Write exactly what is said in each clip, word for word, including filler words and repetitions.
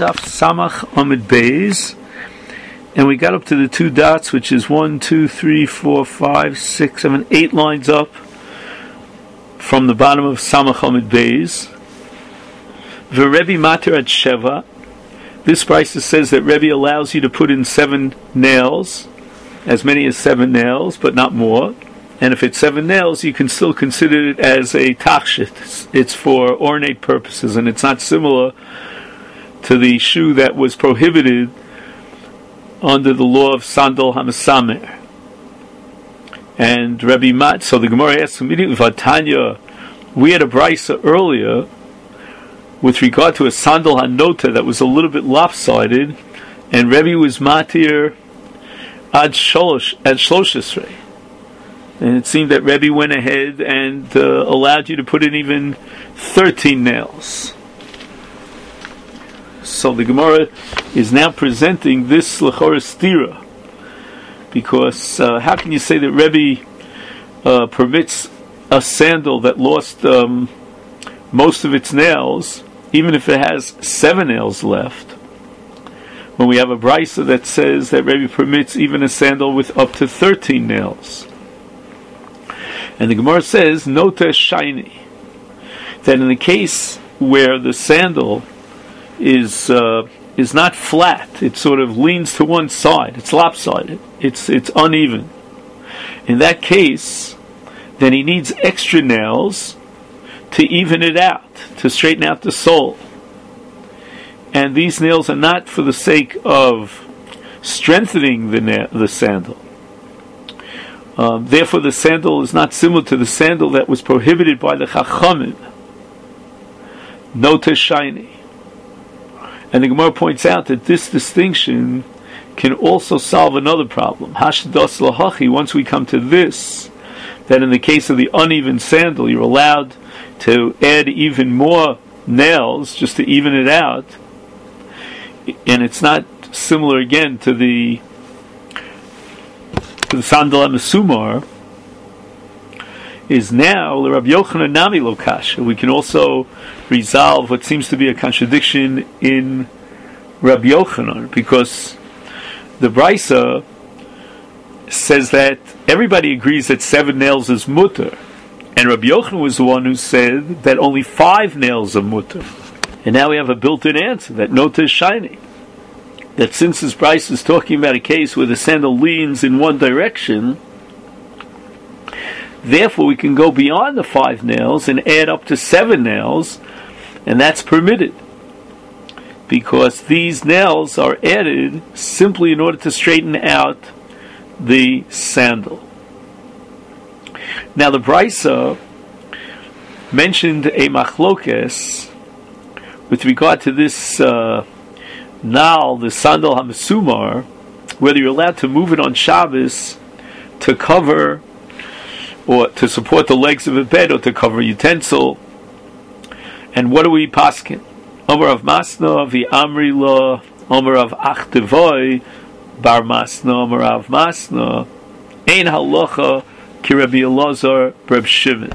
Daf Samach Amid Beis, and we got up to the two dots, which is one, two, three, four, five, six, seven, eight lines up from the bottom of Samach Amid Beis. V'Rebbe Mater at Sheva. This Brisa says that Rebbe allows you to put in seven nails, as many as seven nails, but not more. And if it's seven nails, you can still consider it as a tachshit. It's for ornate purposes, and it's not similar to the shoe that was prohibited under the law of Sandal Hamasamer. And Rebbe Mat, so the Gemara asks immediately, Vatanya, we had a brisa earlier with regard to a Sandal Hanota that was a little bit lopsided, and Rebbe was matir ad sholosh, ad shloshisrei. And it seemed that Rebbe went ahead and uh, allowed you to put in even thirteen nails. So the Gemara is now presenting this l'chora stira, because uh, how can you say that Rebbe uh, permits a sandal that lost um, most of its nails, even if it has seven nails left, when we have a brisa that says that Rebbe permits even a sandal with up to thirteen nails? And the Gemara says, Nota Shaini, that in the case where the sandal is uh, is not flat, it sort of leans to one side, it's lopsided, it's it's uneven. In that case, then he needs extra nails to even it out, to straighten out the sole. And these nails are not for the sake of strengthening the na- the sandal. Um, therefore, the sandal is not similar to the sandal that was prohibited by the Chachamim. Nota Shaini. And the Gemara points out that this distinction can also solve another problem. Hashdas lahachi, once we come to this, that in the case of the uneven sandal, you're allowed to add even more nails just to even it out. And it's not similar again to the to the Sandal HaMesumar, is now the Rabbi Yochanan Nami Lokasha. We can also resolve what seems to be a contradiction in Rabbi Yochanan, because the Brisa says that everybody agrees that seven nails is mutter, and Rabbi Yochanan was the one who said that only five nails are mutter. And now we have a built-in answer that Nota is shiny. That since this Brisa is talking about a case where the sandal leans in one direction, therefore we can go beyond the five nails and add up to seven nails, and that's permitted, because these nails are added simply in order to straighten out the sandal. Now the Brisa mentioned a machlokes with regard to this uh, Nal, the Sandal HaMesumar, whether you're allowed to move it on Shabbos to cover or to support the legs of a bed or to cover a utensil. And what do we paskin? Omer of Masna, vi Amri lo, Omer of Achtevoy, Bar Masna, Omer of Masna, Ein halacha ki Rabbi Elazar, Reb Shimon.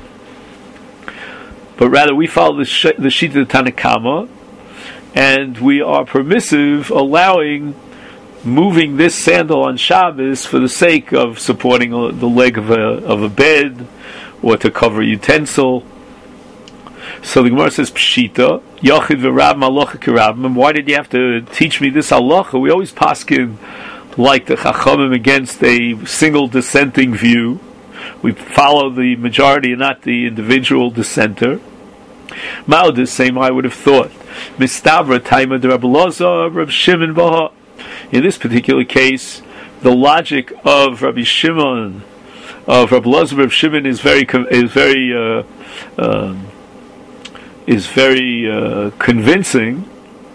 But rather we follow the, sh- the Shita of Tanakama, and we are permissive, allowing moving this sandal on Shabbos for the sake of supporting a, the leg of a of a bed or to cover a utensil. So the Gemara says, Pshita, Yachid v'Rab Malacha Kirabim. Why did you have to teach me this halacha? We always paskin like the Chachamim against a single dissenting view. We follow the majority and not the individual dissenter. Ma'od, same I would have thought. Mistabra Taima de Rabbi Elazar, Rabbi Shimon Baha. In this particular case, the logic of Rabbi Shimon, of Rabbi Elazar, Rabbi Shimon is very is very uh, uh, is very uh, convincing,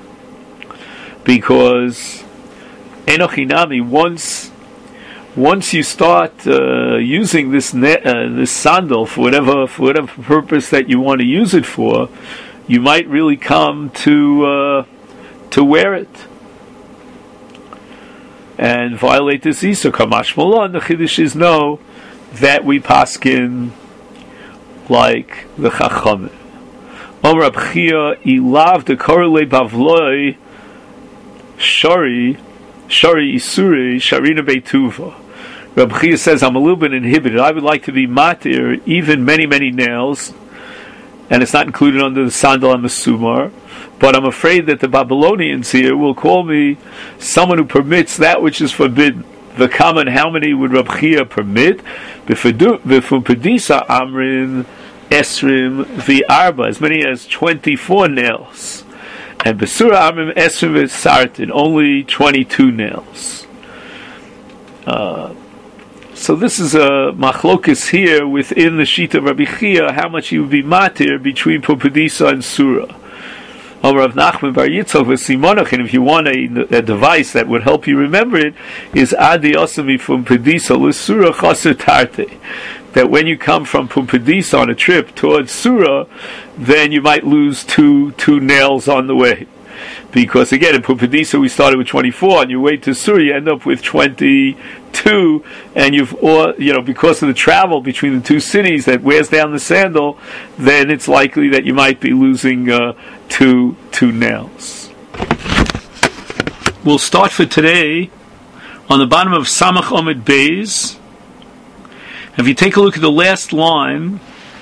because Enochinami, once once you start uh, using this net, uh, this sandal for whatever for whatever purpose that you want to use it for, you might really come to uh, to wear it and violate this Isur. Kamash Malon, the Chiddush is no, that we paskin like the Chachamim. Om Rab Chia ilav de korele bavloi Shari, Shari Isuri, Sharina Beituva. Rabbi Chia says, I'm a little bit inhibited. I would like to be matir, even many, many nails, and it's not included under the sandal and the sumar, but I'm afraid that the Babylonians here will call me someone who permits that which is forbidden. The common, how many would Rabbi Chia permit? V'fupedisa amrin esrim v'arba, as many as twenty-four nails. And Besura amrim esrim v'sartin, only twenty-two nails. Uh, So this is a machlokis here within the sheet of Rabbi Chia, how much he would be matir between Pumbedisa and Surah. Over Rav Nachman Bar Yitzchak v'Simonach, and if you want a, a device that would help you remember it, is Adi Osami from Pumbedisa l'Surah Chaser Tarte. That when you come from Pumbedisa on a trip towards Surah, then you might lose two two nails on the way. Because again, in Pumbedisa we started with twenty-four, and you wait to Surah, you end up with twenty-two, and you've, or, you know, because of the travel between the two cities that wears down the sandal, then it's likely that you might be losing uh, two two nails. We'll start for today on the bottom of Samach Omid Beis. If you take a look at the last line,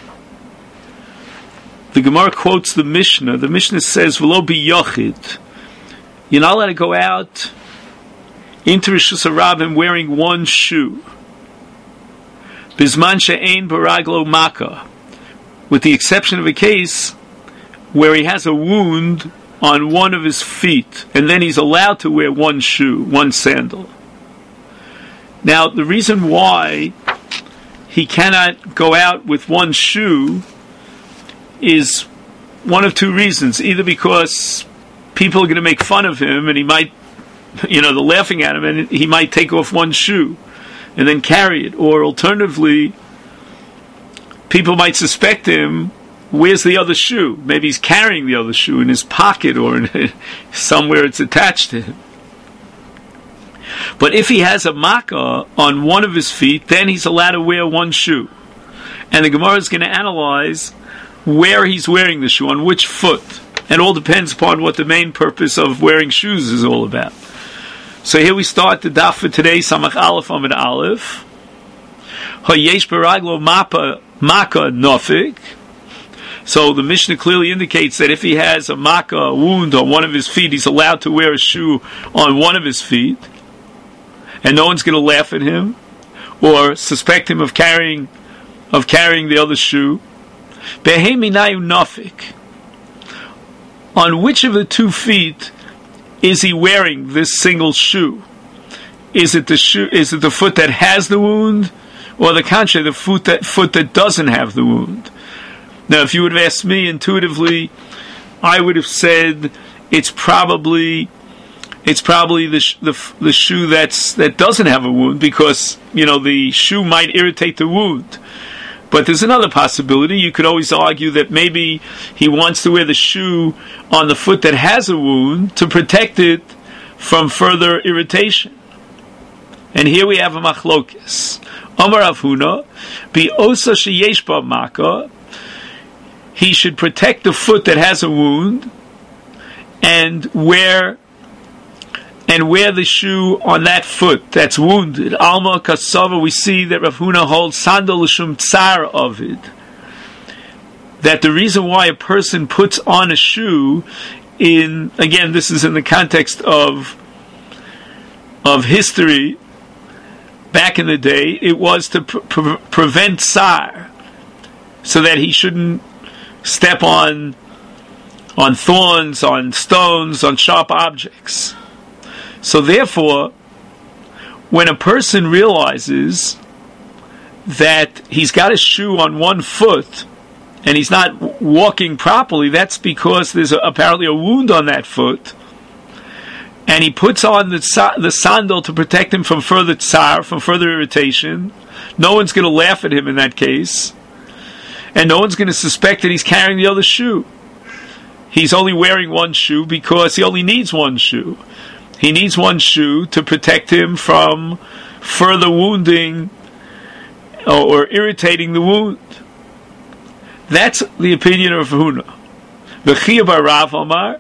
the Gemara quotes the Mishnah. The Mishnah says, "V'lo bi yochid." You're not allowed to go out into Rishus Harabim wearing one shoe. Bizman she'ein baraglo maka, with the exception of a case where he has a wound on one of his feet, and then he's allowed to wear one shoe, one sandal. Now, the reason why he cannot go out with one shoe is one of two reasons. Either because people are going to make fun of him, and he might, you know, they're laughing at him, and he might take off one shoe and then carry it. Or alternatively, people might suspect him, where's the other shoe? Maybe he's carrying the other shoe in his pocket or in somewhere it's attached to him. But if he has a makkah on one of his feet, then he's allowed to wear one shoe. And the Gemara is going to analyze where he's wearing the shoe, on which foot. And all depends upon what the main purpose of wearing shoes is all about. So here we start the daf for today, Samach Aleph Amid Aleph. Hayesh baraglo mapa maka nofik. So the Mishnah clearly indicates that if he has a makkah, a wound on one of his feet, he's allowed to wear a shoe on one of his feet, and no one's going to laugh at him or suspect him of carrying of carrying the other shoe. Beheminayu nafik. On which of the two feet is he wearing this single shoe? Is it the shoe? Is it the foot that has the wound, or the contrary, the foot that foot that doesn't have the wound? Now, if you would have asked me intuitively, I would have said it's probably it's probably the sh- the the shoe that's that doesn't have a wound, because you know the shoe might irritate the wound. But there's another possibility. You could always argue that maybe he wants to wear the shoe on the foot that has a wound to protect it from further irritation. And here we have a machlokes. Amar Rav Huna, bi osa sheyesh ba maka. He should protect the foot that has a wound and wear and wear the shoe on that foot that's wounded. Alma kasava, we see that Rav Huna holds sandal l'shum tsar of it. That the reason why a person puts on a shoe, in again, this is in the context of of history. Back in the day, it was to pre- pre- prevent tsar, so that he shouldn't step on on thorns, on stones, on sharp objects. So therefore, when a person realizes that he's got a shoe on one foot and he's not walking properly, that's because there's a, apparently a wound on that foot, and he puts on the, the sandal to protect him from further tsar, from further irritation. No one's going to laugh at him in that case, and no one's going to suspect that he's carrying the other shoe. He's only wearing one shoe because he only needs one shoe. He needs one shoe to protect him from further wounding or, or irritating the wound. That's the opinion of Huna. V'chiyah bar Rav Amar,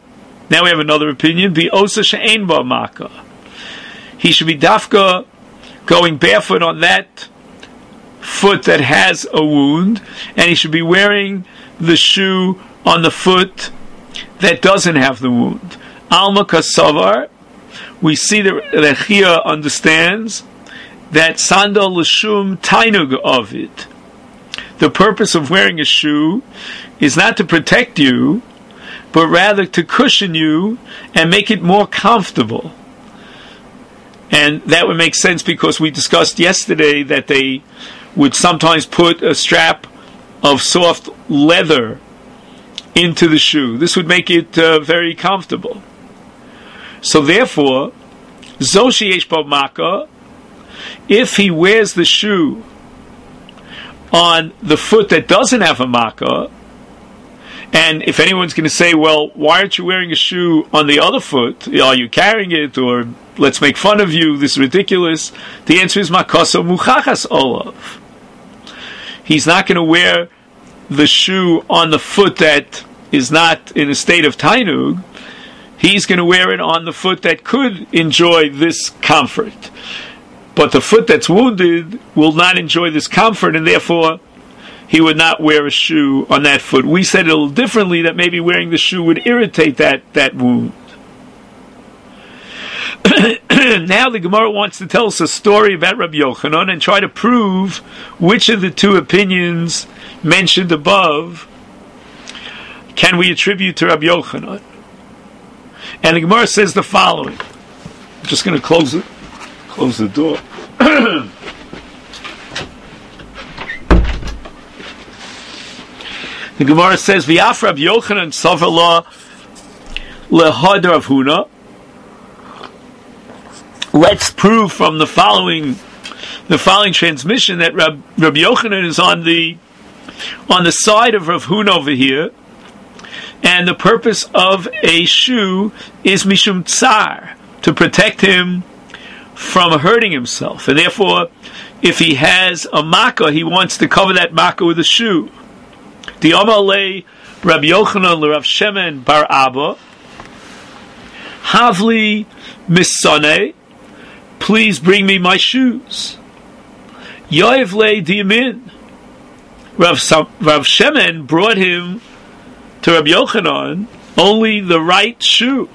Now we have another opinion. The osa she'ein ba makkah. He should be dafka going barefoot on that foot that has a wound, and he should be wearing the shoe on the foot that doesn't have the wound. Alma kasavar, we see that, that Chia understands that sandal l'shum tainug of it. The purpose of wearing a shoe is not to protect you, but rather to cushion you and make it more comfortable. And that would make sense because we discussed yesterday that they would sometimes put a strap of soft leather into the shoe. This would make it uh, very comfortable. So therefore, Zoshi Yesh Bo Makkah, if he wears the shoe on the foot that doesn't have a makkah, and if anyone's going to say, well, why aren't you wearing a shoe on the other foot? Are you carrying it? Or let's make fun of you. This is ridiculous. The answer is Makoso Muchachas Olav. He's not going to wear the shoe on the foot that is not in a state of Tainug. He's going to wear it on the foot that could enjoy this comfort. But the foot that's wounded will not enjoy this comfort, and therefore he would not wear a shoe on that foot. We said it a little differently, that maybe wearing the shoe would irritate that, that wound. Now the Gemara wants to tell us a story about Rabbi Yochanan and try to prove which of the two opinions mentioned above can we attribute to Rabbi Yochanan. And the Gemara says the following. I'm just going to close it. Close the door. The Gemara says, "V'af Rabbi Yochanan savar lehad Rav Huna." Let's prove from the following, the following transmission that Rab, Rabbi Yochanan is on the on the side of Rav Huna over here, and the purpose of a shoe is mishum tsar, to protect him from hurting himself, and therefore, if he has a makkah, he wants to cover that makkah with a shoe. The Amalei Rabbi Yochanan l'Rav Shemen bar Abba Havli Misane, please bring me my shoes. Yoev le diyamin. Rav Shemen brought him to Rabbi Yochanan only the right shoe.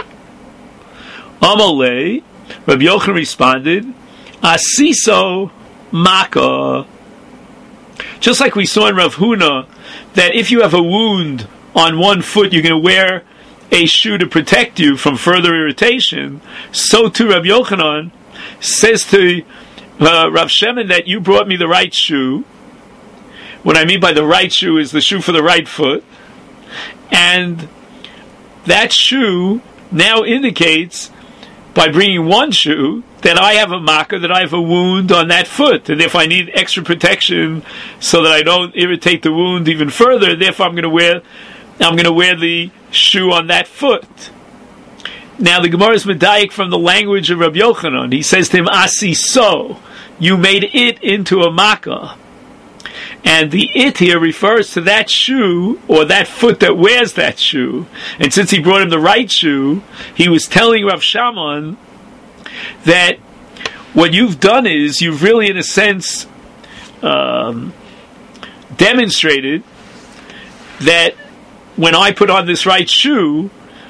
Amalei, Rabbi Yochanan responded, Asiso Makkah. Just like we saw in Rav Huna, that if you have a wound on one foot, you're going to wear a shoe to protect you from further irritation. So too, Rabbi Yochanan says to uh, Rav Shemen that you brought me the right shoe. What I mean by the right shoe is the shoe for the right foot. And that shoe now indicates, by bringing one shoe, that I have a makkah, that I have a wound on that foot. And if I need extra protection so that I don't irritate the wound even further, therefore I'm going to wear I'm going to wear the shoe on that foot. Now the Gemara is medayik from the language of Rabbi Yochanan. He says to him, Asi so, you made it into a makkah. And the it here refers to that shoe, or that foot that wears that shoe. And since he brought him the right shoe, he was telling Rav Shaman that what you've done is, you've really, in a sense, um, demonstrated that when I put on this right shoe,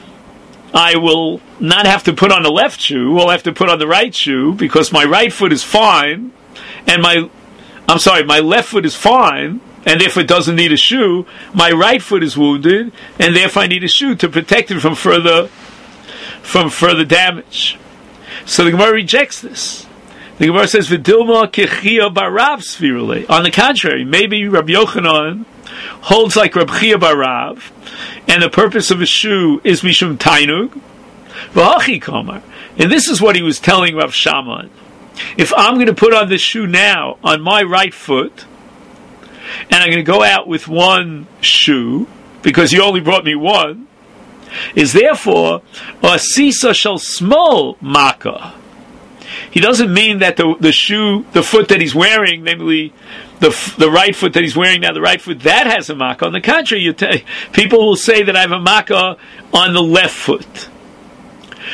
I will not have to put on the left shoe, I'll have to put on the right shoe, because my right foot is fine, and my I'm sorry, my left foot is fine, and therefore it doesn't need a shoe. My right foot is wounded, and therefore I need a shoe to protect it from further from further damage. So the Gemara rejects this. The Gemara says, "V'dilma kechia barav svirule." On the contrary, maybe Rabbi Yochanan holds like Rabbi Chia barav, and the purpose of a shoe is mishum tainug. V'hachi kamar, and this is what he was telling Rav Shaman. If I'm going to put on this shoe now on my right foot, and I'm going to go out with one shoe, because you only brought me one, is therefore a sisa shall small makkah. He doesn't mean that the the shoe, the foot that he's wearing, namely the the right foot that he's wearing now, the right foot, that has a makkah. On the contrary, you t- people will say that I have a makkah on the left foot.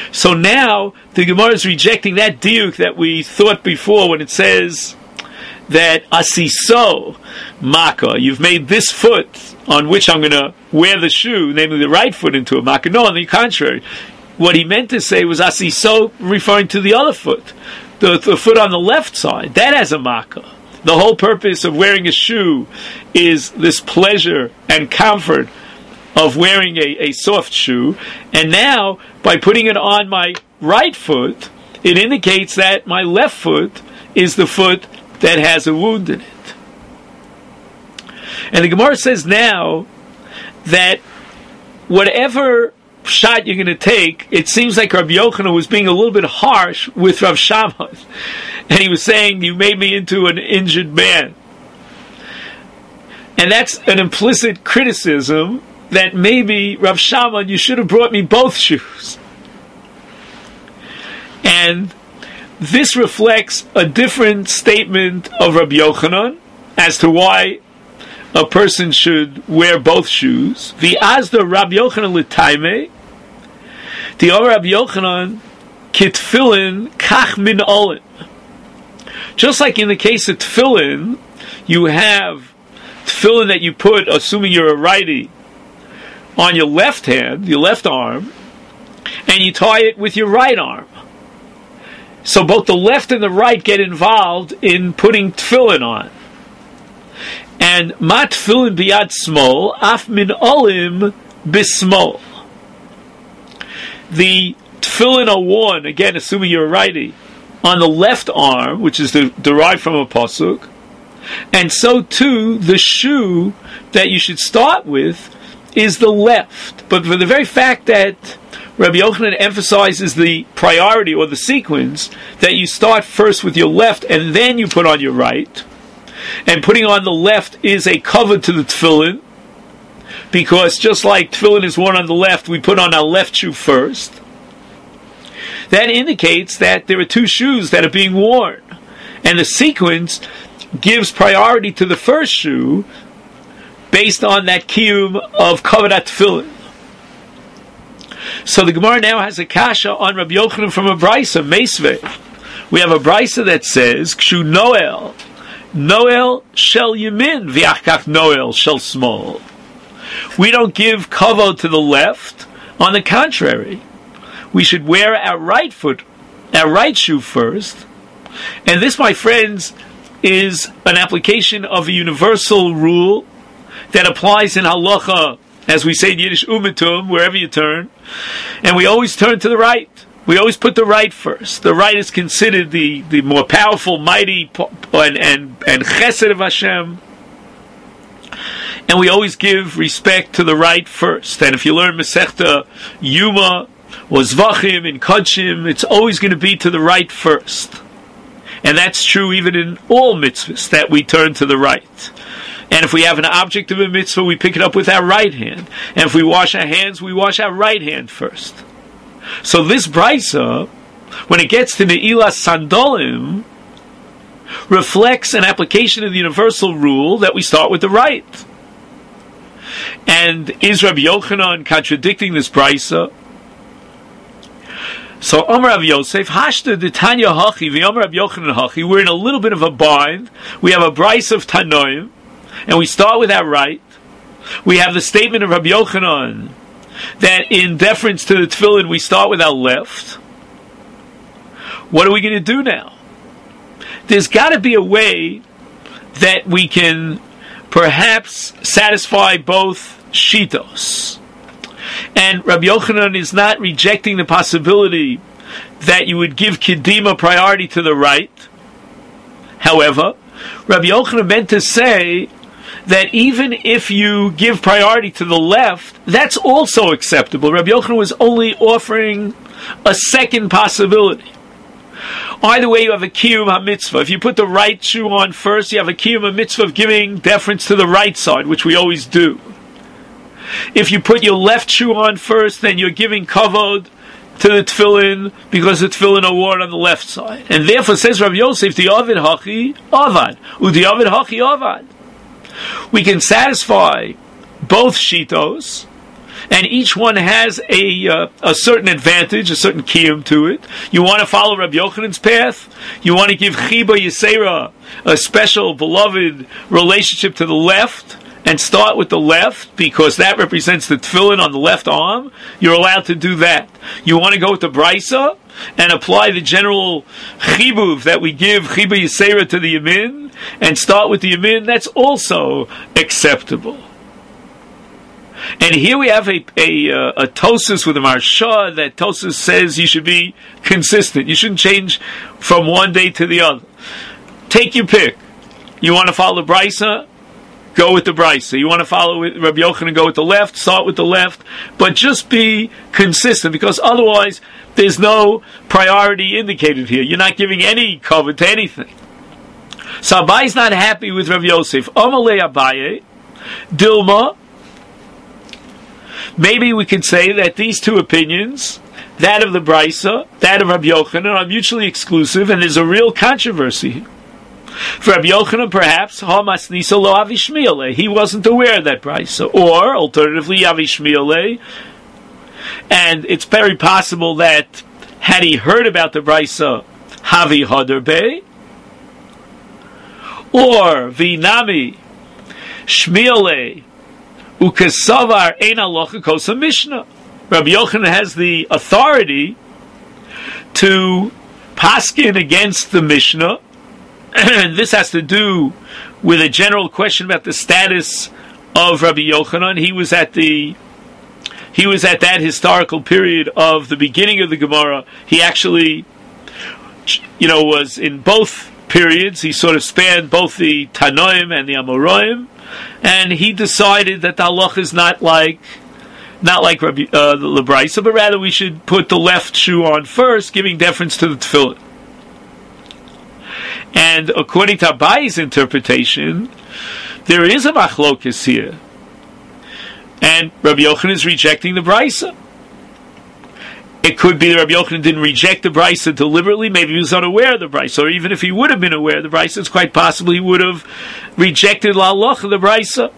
So now the Gemara is rejecting that diuk that we thought before when it says that asiso maka, you've made this foot on which I'm going to wear the shoe, namely the right foot, into a maka. No, on the contrary. What he meant to say was asiso, referring to the other foot, the, the foot on the left side. That has a maka. The whole purpose of wearing a shoe is this pleasure and comfort of wearing a, a soft shoe. And now, by putting it on my right foot, it indicates that my left foot is the foot that has a wound in it. And the Gemara says now that whatever shot you're going to take, it seems like Rabbi Yochanan was being a little bit harsh with Rav Shammai. And he was saying, you made me into an injured man. And that's an implicit criticism that maybe, Rav Shammai, you should have brought me both shoes. And this reflects a different statement of Rabbi Yochanan as to why a person should wear both shoes. The Azda Rabbi Yochanan l'taime, the Omer Rabbi Yochanan kitfilin kach min olin. Just like in the case of tefillin, you have tefillin that you put, assuming you're a righty, on your left hand, your left arm, and you tie it with your right arm. So both the left and the right get involved in putting tefillin on. And ma tefillin biyad smol, af min olim bismol. The tefillin are worn, again, assuming you're a righty, on the left arm, which is the, derived from a pasuk, and so too the shoe that you should start with is the left. But for the very fact that Rabbi Yochanan emphasizes the priority or the sequence that you start first with your left and then you put on your right, and putting on the left is a cover to the tefillin, because just like tefillin is worn on the left, we put on our left shoe first. That indicates that there are two shoes that are being worn, and the sequence gives priority to the first shoe based on that kiyum of kavadat tefillin. So the Gemara now has a kasha on Rabbi Yochanan from a brisa, Meisvei. We have a brisa that says, Kshu Noel, Noel shel yamin, v'achkach Noel shel smol. We don't give kavod to the left. On the contrary, we should wear our right foot, our right shoe first. And this, my friends, is an application of a universal rule that applies in halacha, as we say in Yiddish, umitum, wherever you turn. And we always turn to the right. We always put the right first. The right is considered the, the more powerful, mighty, and, and, and chesed of Hashem. And we always give respect to the right first. And if you learn Masechta Yuma or Zvachim in Kodshim, it's always going to be to the right first. And that's true even in all mitzvahs, that we turn to the right. And if we have an object of a mitzvah, we pick it up with our right hand. And if we wash our hands, we wash our right hand first. So this brisa, when it gets to Ne'ilas Sandolim, reflects an application of the universal rule that we start with the right. And is Rabbi Yochanan contradicting this brisa? So Amar Rav Yosef, Hashta de Tanya Hachi, v'Amar Rav Yochanan Hachi, we're in a little bit of a bind. We have a brisa of Tanoim, and we start with our right. We have the statement of Rabbi Yochanan that in deference to the tefillin we start with our left. What are we going to do now? There's got to be a way that we can perhaps satisfy both shitos. And Rabbi Yochanan is not rejecting the possibility that you would give Kedima priority to the right. However, Rabbi Yochanan meant to say that even if you give priority to the left, that's also acceptable. Rabbi Yochanan was only offering a second possibility. Either way, you have a kiyum ha-mitzvah. If you put the right shoe on first, you have a kiyum ha-mitzvah of giving deference to the right side, which we always do. If you put your left shoe on first, then you're giving kavod to the tefillin, because the tefillin are worn on the left side. And therefore, says Rav Yosef, the Ovid Hachi Avad, Udi Ovid Hachi Avad. We can satisfy both shitos, and each one has a uh, a certain advantage, a certain kiyum to it. You want to follow Rabbi Yochanan's path. You want to give Chiba Yisera a special beloved relationship to the left, and start with the left because that represents the tefillin on the left arm. You're allowed to do that. You want to go with the brisa and apply the general chibuv that we give Chiba Yisera to the yamin and start with the yamin. That's also acceptable. And here we have a a, uh, a Tosas with a Marsha that Tosas says you should be consistent. You shouldn't change from one day to the other. Take your pick. You want to follow the brisa? Go with the brisa. You want to follow with Rabbi Yochanan, go with the left, start with the left, but just be consistent because otherwise there's no priority indicated here. You're not giving any cover to anything. So Abaye's not happy with Rabbi Yosef. Amalei Abaye, Dilma. Maybe we could say that these two opinions, that of the brisa, that of Rabbi Yochanan, are mutually exclusive, and there's a real controversy here. For Rabbi Yochanan, perhaps, Hamas Nisa lo Avishmiele. He wasn't aware of that brisa. Or, alternatively, Avishmiele. And it's very possible that, had he heard about the brisa, Havi Haderbe. Or, Vinami, Shmiele, Ukesavar Ein Alocha Kosa Mishnah. Rabbi Yochanan has the authority to paskin against the Mishnah. And this has to do with a general question about the status of Rabbi Yochanan. He was at the he was at that historical period of the beginning of the Gemara. He actually, you know, was in both periods. He sort of spanned both the Tanoim and the Amoraim, and he decided that the halacha is not like not like Rabbi, uh, the Lebraisa, but rather we should put the left shoe on first, giving deference to the tefillin. And according to Abaye's interpretation, there is a machlokes here. And Rabbi Yochanan is rejecting the brisa. It could be that Rabbi Yochanan didn't reject the brisa deliberately. Maybe he was unaware of the brisa. Or even if he would have been aware of the brisa, it's quite possible he would have rejected la halacha, the brisa.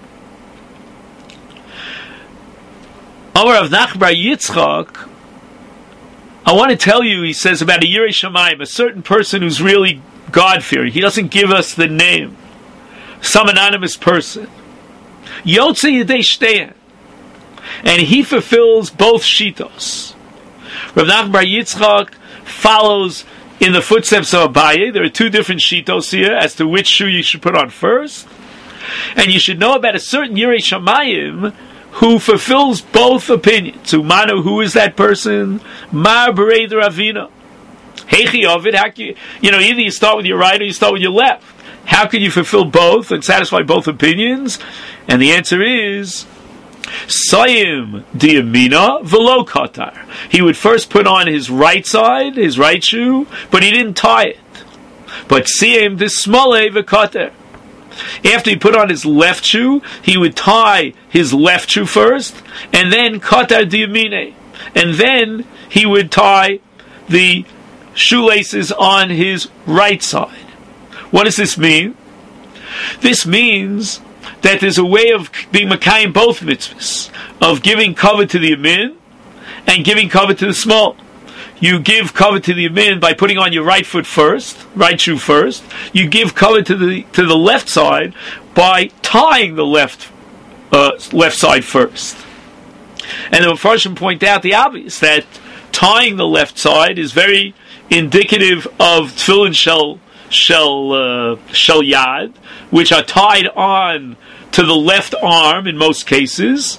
Amar Rav Nachman bar Yitzchak, I want to tell you, he says, about a Yirei Shamayim, a certain person who's really God-fearing. He doesn't give us the name. Some anonymous person. Yotze Yedei Shtein. And he fulfills both shitos. Rav Nachman bar Yitzchak follows in the footsteps of Abaye. There are two different shitos here as to which shoe you should put on first. And you should know about a certain Yirei Shamayim who fulfills both opinions. Umanu, who is that person? Mar Berei Ravina. Heichi Ovid, how can you, you know, either you start with your right or you start with your left. How can you fulfill both and satisfy both opinions? And the answer is Sayim Diyamina Velo Katar. He would first put on his right side, his right shoe, but he didn't tie it. But Siyim Dismale Vekater. After he put on his left shoe, he would tie his left shoe first, and then Katar Diyamine. And then he would tie the shoelaces on his right side. What does this mean? This means that there's a way of being Makayim both mitzvahs, of giving cover to the yamin and giving cover to the small. You give cover to the yamin by putting on your right foot first, right shoe first. You give cover to the to the left side by tying the left uh, left side first. And the Mepharshim point out the obvious, that tying the left side is very indicative of tefillin shel shel uh, shel yad, which are tied on to the left arm in most cases.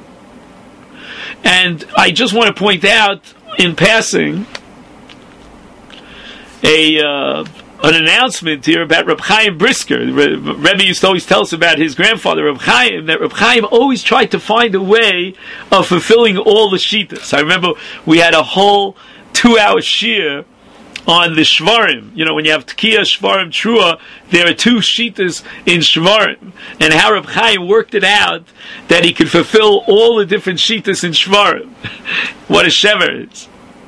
And I just want to point out, in passing, a uh, an announcement here about Reb Chaim Brisker. Re- Rebbe used to always tell us about his grandfather, Reb Chaim, that Reb Chaim always tried to find a way of fulfilling all the shittas. I remember we had a whole two-hour shir on the Shvarim. You know, when you have Tekiah, Shvarim, Trua, there are two shittas in Shvarim. And how Reb Chaim worked it out that he could fulfill all the different shittas in Shvarim. What a shever is.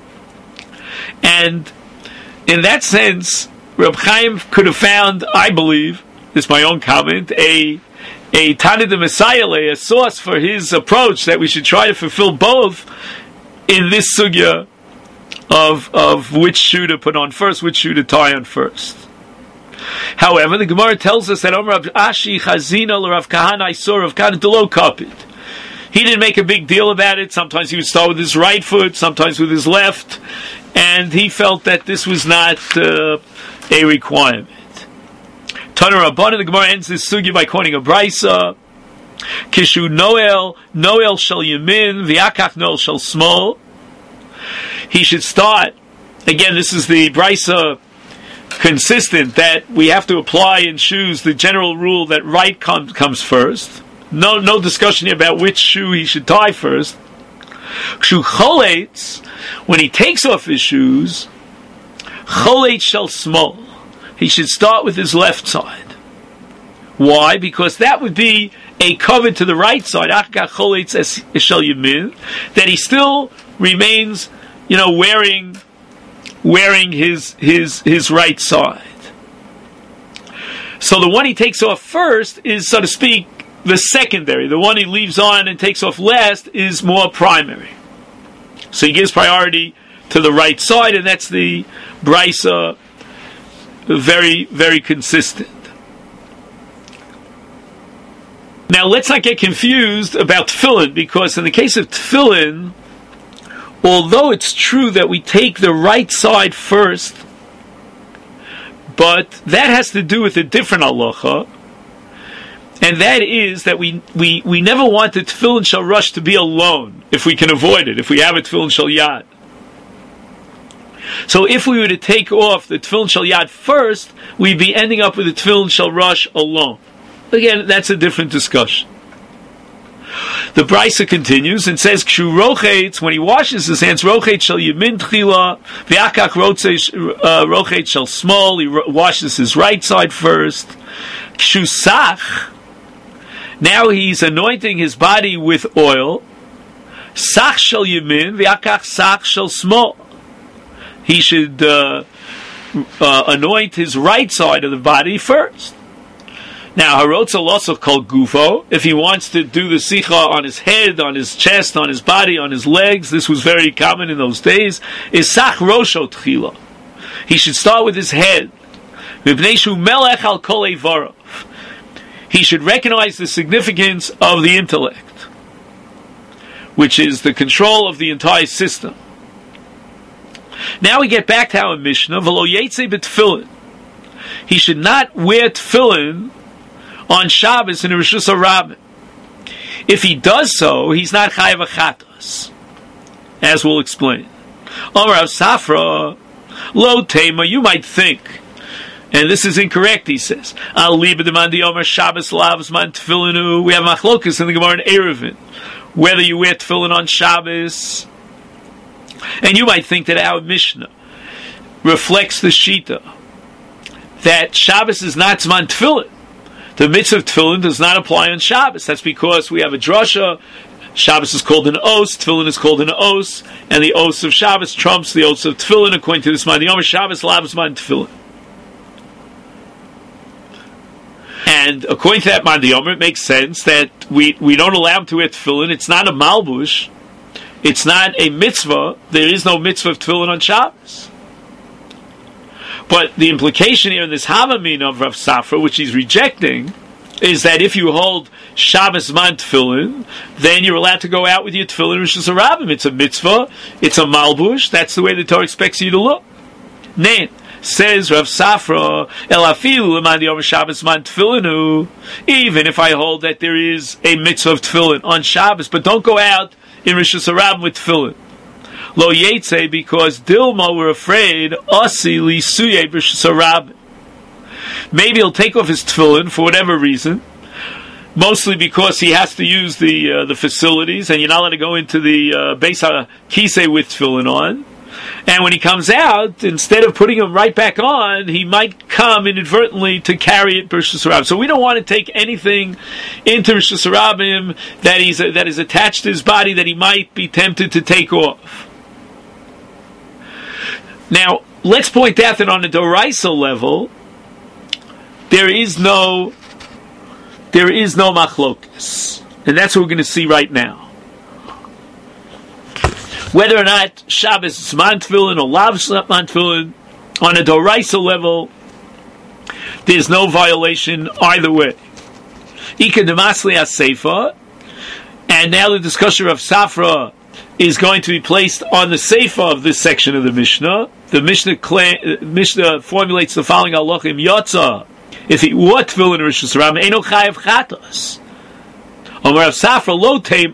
And in that sense, Reb Chaim could have found, I believe, this is my own comment, a a Tanid the Messiah, a source for his approach that we should try to fulfill both in this sugya of of which shoe to put on first, which shoe to tie on first. However, the Gemara tells us that Omer Rav Ashi Chazina l'Rav Kahana I saw Rav Kahana Delo Kapit. He didn't make a big deal about it. Sometimes he would start with his right foot, sometimes with his left, and he felt that this was not uh, a requirement. Tana Rabbana, the Gemara ends this sugi by quoting a brisa. Kishu Noel, Noel shall Yamin, V'akach Noel shall Smol. He should start, again, this is the brisa consistent, that we have to apply in shoes the general rule that right com- comes first. No no discussion here about which shoe he should tie first. Kshu Choletz, when he takes off his shoes, Choletz shall Smol. He should start with his left side. Why? Because that would be a cover to the right side, that he still remains, you know, wearing wearing his his his right side. So the one he takes off first is, so to speak, the secondary. The one he leaves on and takes off last is more primary. So he gives priority to the right side, and that's the brisa, very, very consistent. Now, let's not get confused about tefillin, because in the case of tefillin, although it's true that we take the right side first, but that has to do with a different halacha, and that is that we, we, we never want the tefillin shel rush to be alone, if we can avoid it, if we have a tefillin shel yad. So if we were to take off the tefillin shel yad first, we'd be ending up with the tefillin shel rush alone. Again, that's a different discussion. The brisa continues and says, "Kshu rochetz, when he washes his hands, rochetz shel yamin tchila, v'akach rochetz shel small." He ro- washes his right side first. Kshu sach, now he's anointing his body with oil. Sach shel yamin, v'akach sach shel small. He should uh, uh, anoint his right side of the body first. Now, harotzal also called gufo. If he wants to do the sicha on his head, on his chest, on his body, on his legs, this was very common in those days, is sach rosho tchila. He should start with his head. Mipnei melech al kol eivarav. He should recognize the significance of the intellect, which is the control of the entire system. Now we get back to our Mishnah. V'lo yetze b'tefillin. He should not wear tefillin on Shabbos in a Rishus HaRabim. If he does so, he's not chayav achatos, as we'll explain. Amar Rav Safra, lo tema, you might think, and this is incorrect, he says, al liba demandi Omer Shabbos lavs man tefillinu. We have machlokas in the Gemara in Eruvin, whether you wear tefillin on Shabbos. And you might think that our Mishnah reflects the Shita that Shabbos is not Zman Tefillin. The mitzvah of Tefillin does not apply on Shabbos. That's because we have a drasha. Shabbos is called an os, Tefillin is called an os, and the os of Shabbos trumps the os of Tefillin according to this man. The Omer Shabbos lav Zman Tefillin. And according to that man, the Omer, it makes sense that we, we don't allow him to wear Tefillin. It's not a malbush. It's not a mitzvah. There is no mitzvah of tefillin on Shabbos. But the implication here in this Hamamin of Rav Safra, which he's rejecting, is that if you hold Shabbos man tefillin, then you're allowed to go out with your tefillin Rishus HaRabim. It's a mitzvah. It's a malbush. That's the way the Torah expects you to look. Nen. Says Rav Safra, El afilu l'mandi Omer Shabbos man tefillinu. Even if I hold that there is a mitzvah of tefillin on Shabbos, but don't go out in Rishus HaRabim with tefillin. Lo yetze, because Dilma were afraid, Asi li suye Rishus HaRabim. Maybe he'll take off his tefillin for whatever reason, mostly because he has to use the uh, the facilities, and you're not allowed to go into the uh, Beis HaKisei with tefillin on. And when he comes out, instead of putting him right back on, he might come inadvertently to carry it Rishus HaRabim. So we don't want to take anything into Rishus HaRabim that he's uh, that is attached to his body that he might be tempted to take off. Now, let's point out that on a Doraisa level, there is no there is no machlokas. And that's what we're going to see right now. Whether or not Shabbos is man tefillin or lav man tefillin, on a doraisa level, there's no violation either way. Ika demasli aseifa, and now the discussion of Safra is going to be placed on the seifa of this section of the Mishnah. The Mishnah, cla- Mishnah formulates the following halachim: Yotza, if he wore tefillin or Rishus Harabim, eino chayav chatos. Omer Rav Safra lo teim.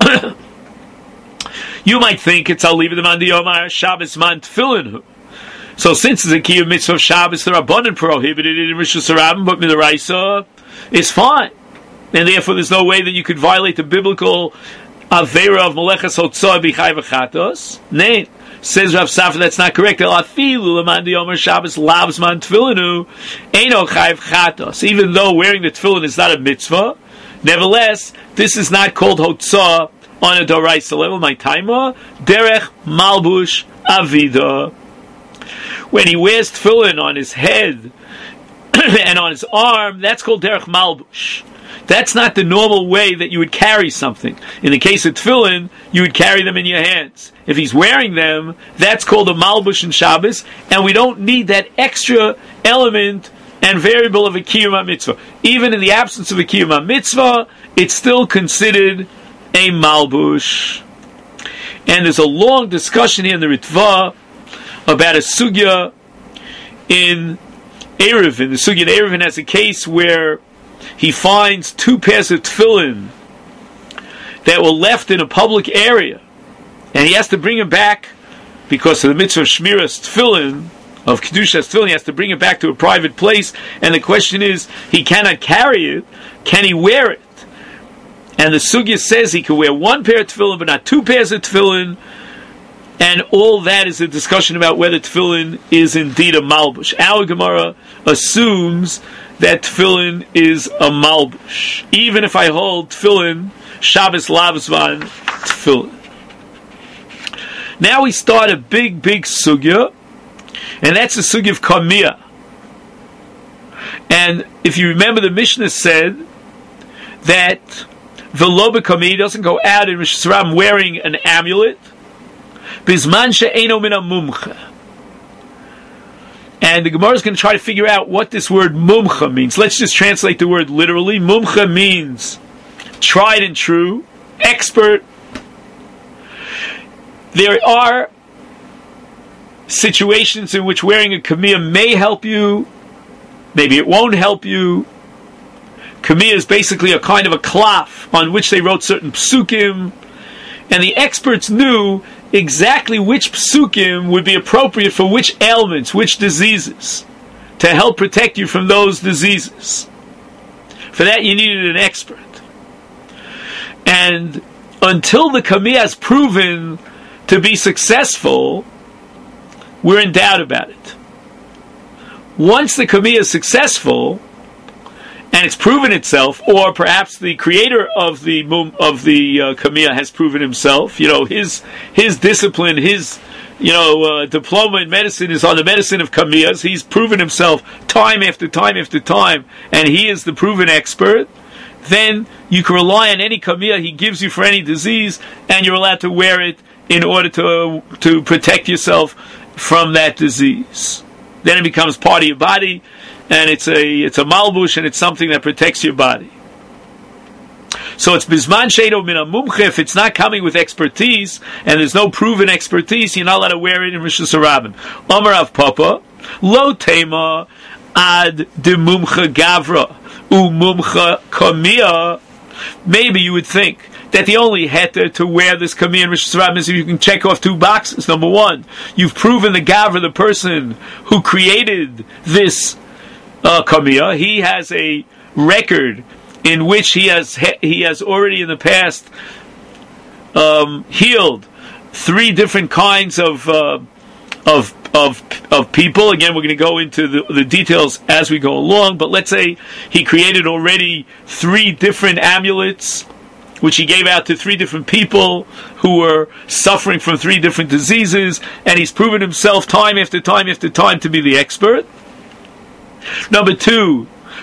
You might think it's Aliva the Mandi Omar Shabbos man tefillin. So since it's a key of mitzvah of Shabbos, the Rabbanan prohibited it in Rishus Harabim, but Midaraisa is fine. And therefore there's no way that you could violate the biblical Avera of Melechas Hotzah B'chai V'chatos. Nay, says Rav Safra, that's not correct. El afilu l'mandi Omer Shabbos lavs man tefillinu eino chai v'chatos. Even though wearing the tefillin is not a mitzvah, nevertheless, this is not called Hotzah on a doraisa level. My taima derech malbush avida. When he wears tefillin on his head and on his arm, that's called derech malbush. That's not the normal way that you would carry something. In the case of tefillin, you would carry them in your hands. If he's wearing them, that's called a malbush in Shabbos, and we don't need that extra element and variable of a kiyum mitzvah. Even in the absence of a kiyum mitzvah, it's still considered a malbush. And there's a long discussion here in the Ritva about a sugya in Eruvin. The sugya in Eruvin has a case where he finds two pairs of tefillin that were left in a public area, and he has to bring them back because of the mitzvah of shmiras tefillin, of kedushas tefillin. He has to bring it back to a private place, and the question is, he cannot carry it. Can he wear it? And the sugya says he can wear one pair of tefillin, but not two pairs of tefillin. And all that is a discussion about whether tefillin is indeed a malbush. Our Gemara assumes that tefillin is a malbush, even if I hold tefillin Shabbos lavzman tefillin. Now we start a big, big sugya, and that's the sugya of kamiyah. And if you remember, the Mishnah said that the lo b'kamiyah doesn't go out in Rishus Harabim wearing an amulet. Bizman she'eino min mumcha. And the Gemara is going to try to figure out what this word mumcha means. Let's just translate the word literally. Mumcha means tried and true, expert. There are situations in which wearing a kamiyah may help you, maybe it won't help you. Kamiyah is basically a kind of a klaf on which they wrote certain psukim, and the experts knew exactly which psukim would be appropriate for which ailments, which diseases, to help protect you from those diseases. For that you needed an expert. And until the kamiyah is proven to be successful, we're in doubt about it. Once the kamiyah is successful, and it's proven itself, or perhaps the creator of the of the uh, kamiyah has proven himself. You know, his his discipline, his you know uh, diploma in medicine is on the medicine of kamiyahs. He's proven himself time after time after time, and he is the proven expert. Then you can rely on any kamiyah he gives you for any disease, and you're allowed to wear it in order to to protect yourself from that disease. Then it becomes part of your body. And it's a it's a malbush, and it's something that protects your body. So it's bizman she'eino min mumcha. If it's not coming with expertise, and there's no proven expertise, you're not allowed to wear it in Rishus Harabim. Amar Rav Papa, lo tema ad de mumcha gavra u mumcha kamiyah. Maybe you would think that the only heter to wear this kamiyah in Rishus Harabim is if you can check off two boxes. Number one, you've proven the gavra, the person who created this Uh, kamiyah, he has a record in which he has he has already in the past um, healed three different kinds of uh, of of of people. Again, we're going to go into the, the details as we go along. But let's say he created already three different amulets, which he gave out to three different people who were suffering from three different diseases, and he's proven himself time after time after time to be the expert. Number two,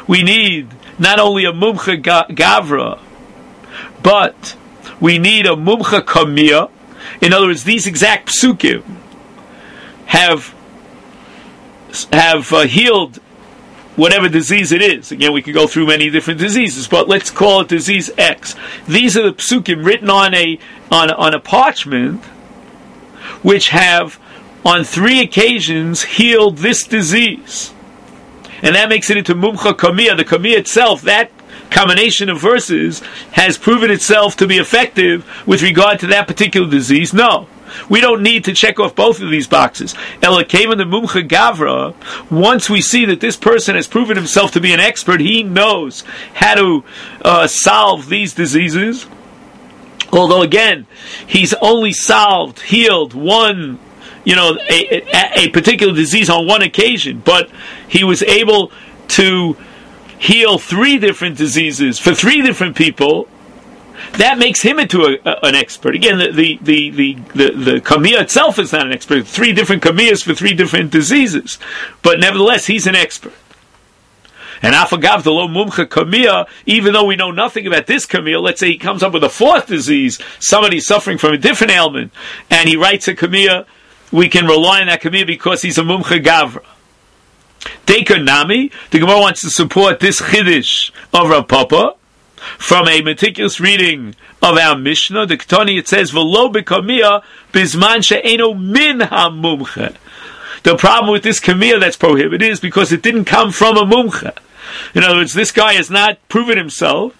we need not only a mumcha gavra, but we need a mumcha kamiyah. In other words, these exact psukim have have uh, healed whatever disease it is. Again, we could go through many different diseases, but let's call it disease X. These are the psukim written on a on on a parchment, which have on three occasions healed this disease, and that makes it into mumcha kamiyah. The kamiyah itself, that combination of verses, has proven itself to be effective with regard to that particular disease. No, we don't need to check off both of these boxes. Ela came in the mumcha gavra. Once we see that this person has proven himself to be an expert, he knows how to uh, solve these diseases. Although again, he's only solved, healed one, you know, a, a, a particular disease on one occasion, but he was able to heal three different diseases for three different people. That makes him into a, a, an expert. Again, the the the the, the, the kamiyah itself is not an expert. Three different kamiyahs for three different diseases, but nevertheless, he's an expert. And afagav the lo mumcha kamiyah, even though we know nothing about this kamiyah, let's say he comes up with a fourth disease, somebody suffering from a different ailment, and he writes a kamiyah, we can rely on that kamiyah because he's a mumcha gavra. Dekanami, the Gemara wants to support this chiddush of Rav Papa from a meticulous reading of our Mishnah. The Ketani, it says, "V'lo bekamiyah bizman she'eno min hamumcha." The problem with this kamiyah that's prohibited is because it didn't come from a mumcha. In other words, this guy has not proven himself.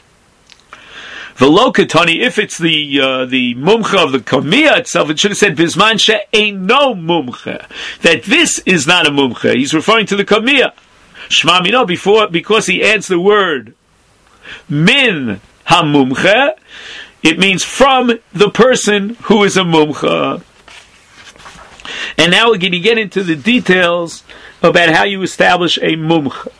V'lo ketani, if it's the uh, the mumcha of the kamiyah itself, it should have said bizman she'eno mumcha, that this is not a mumcha. He's referring to the kamiyah. Shma mino, before, because he adds the word min hamumcha, it means from the person who is a mumcha. And now we're going to get into the details about how you establish a mumcha.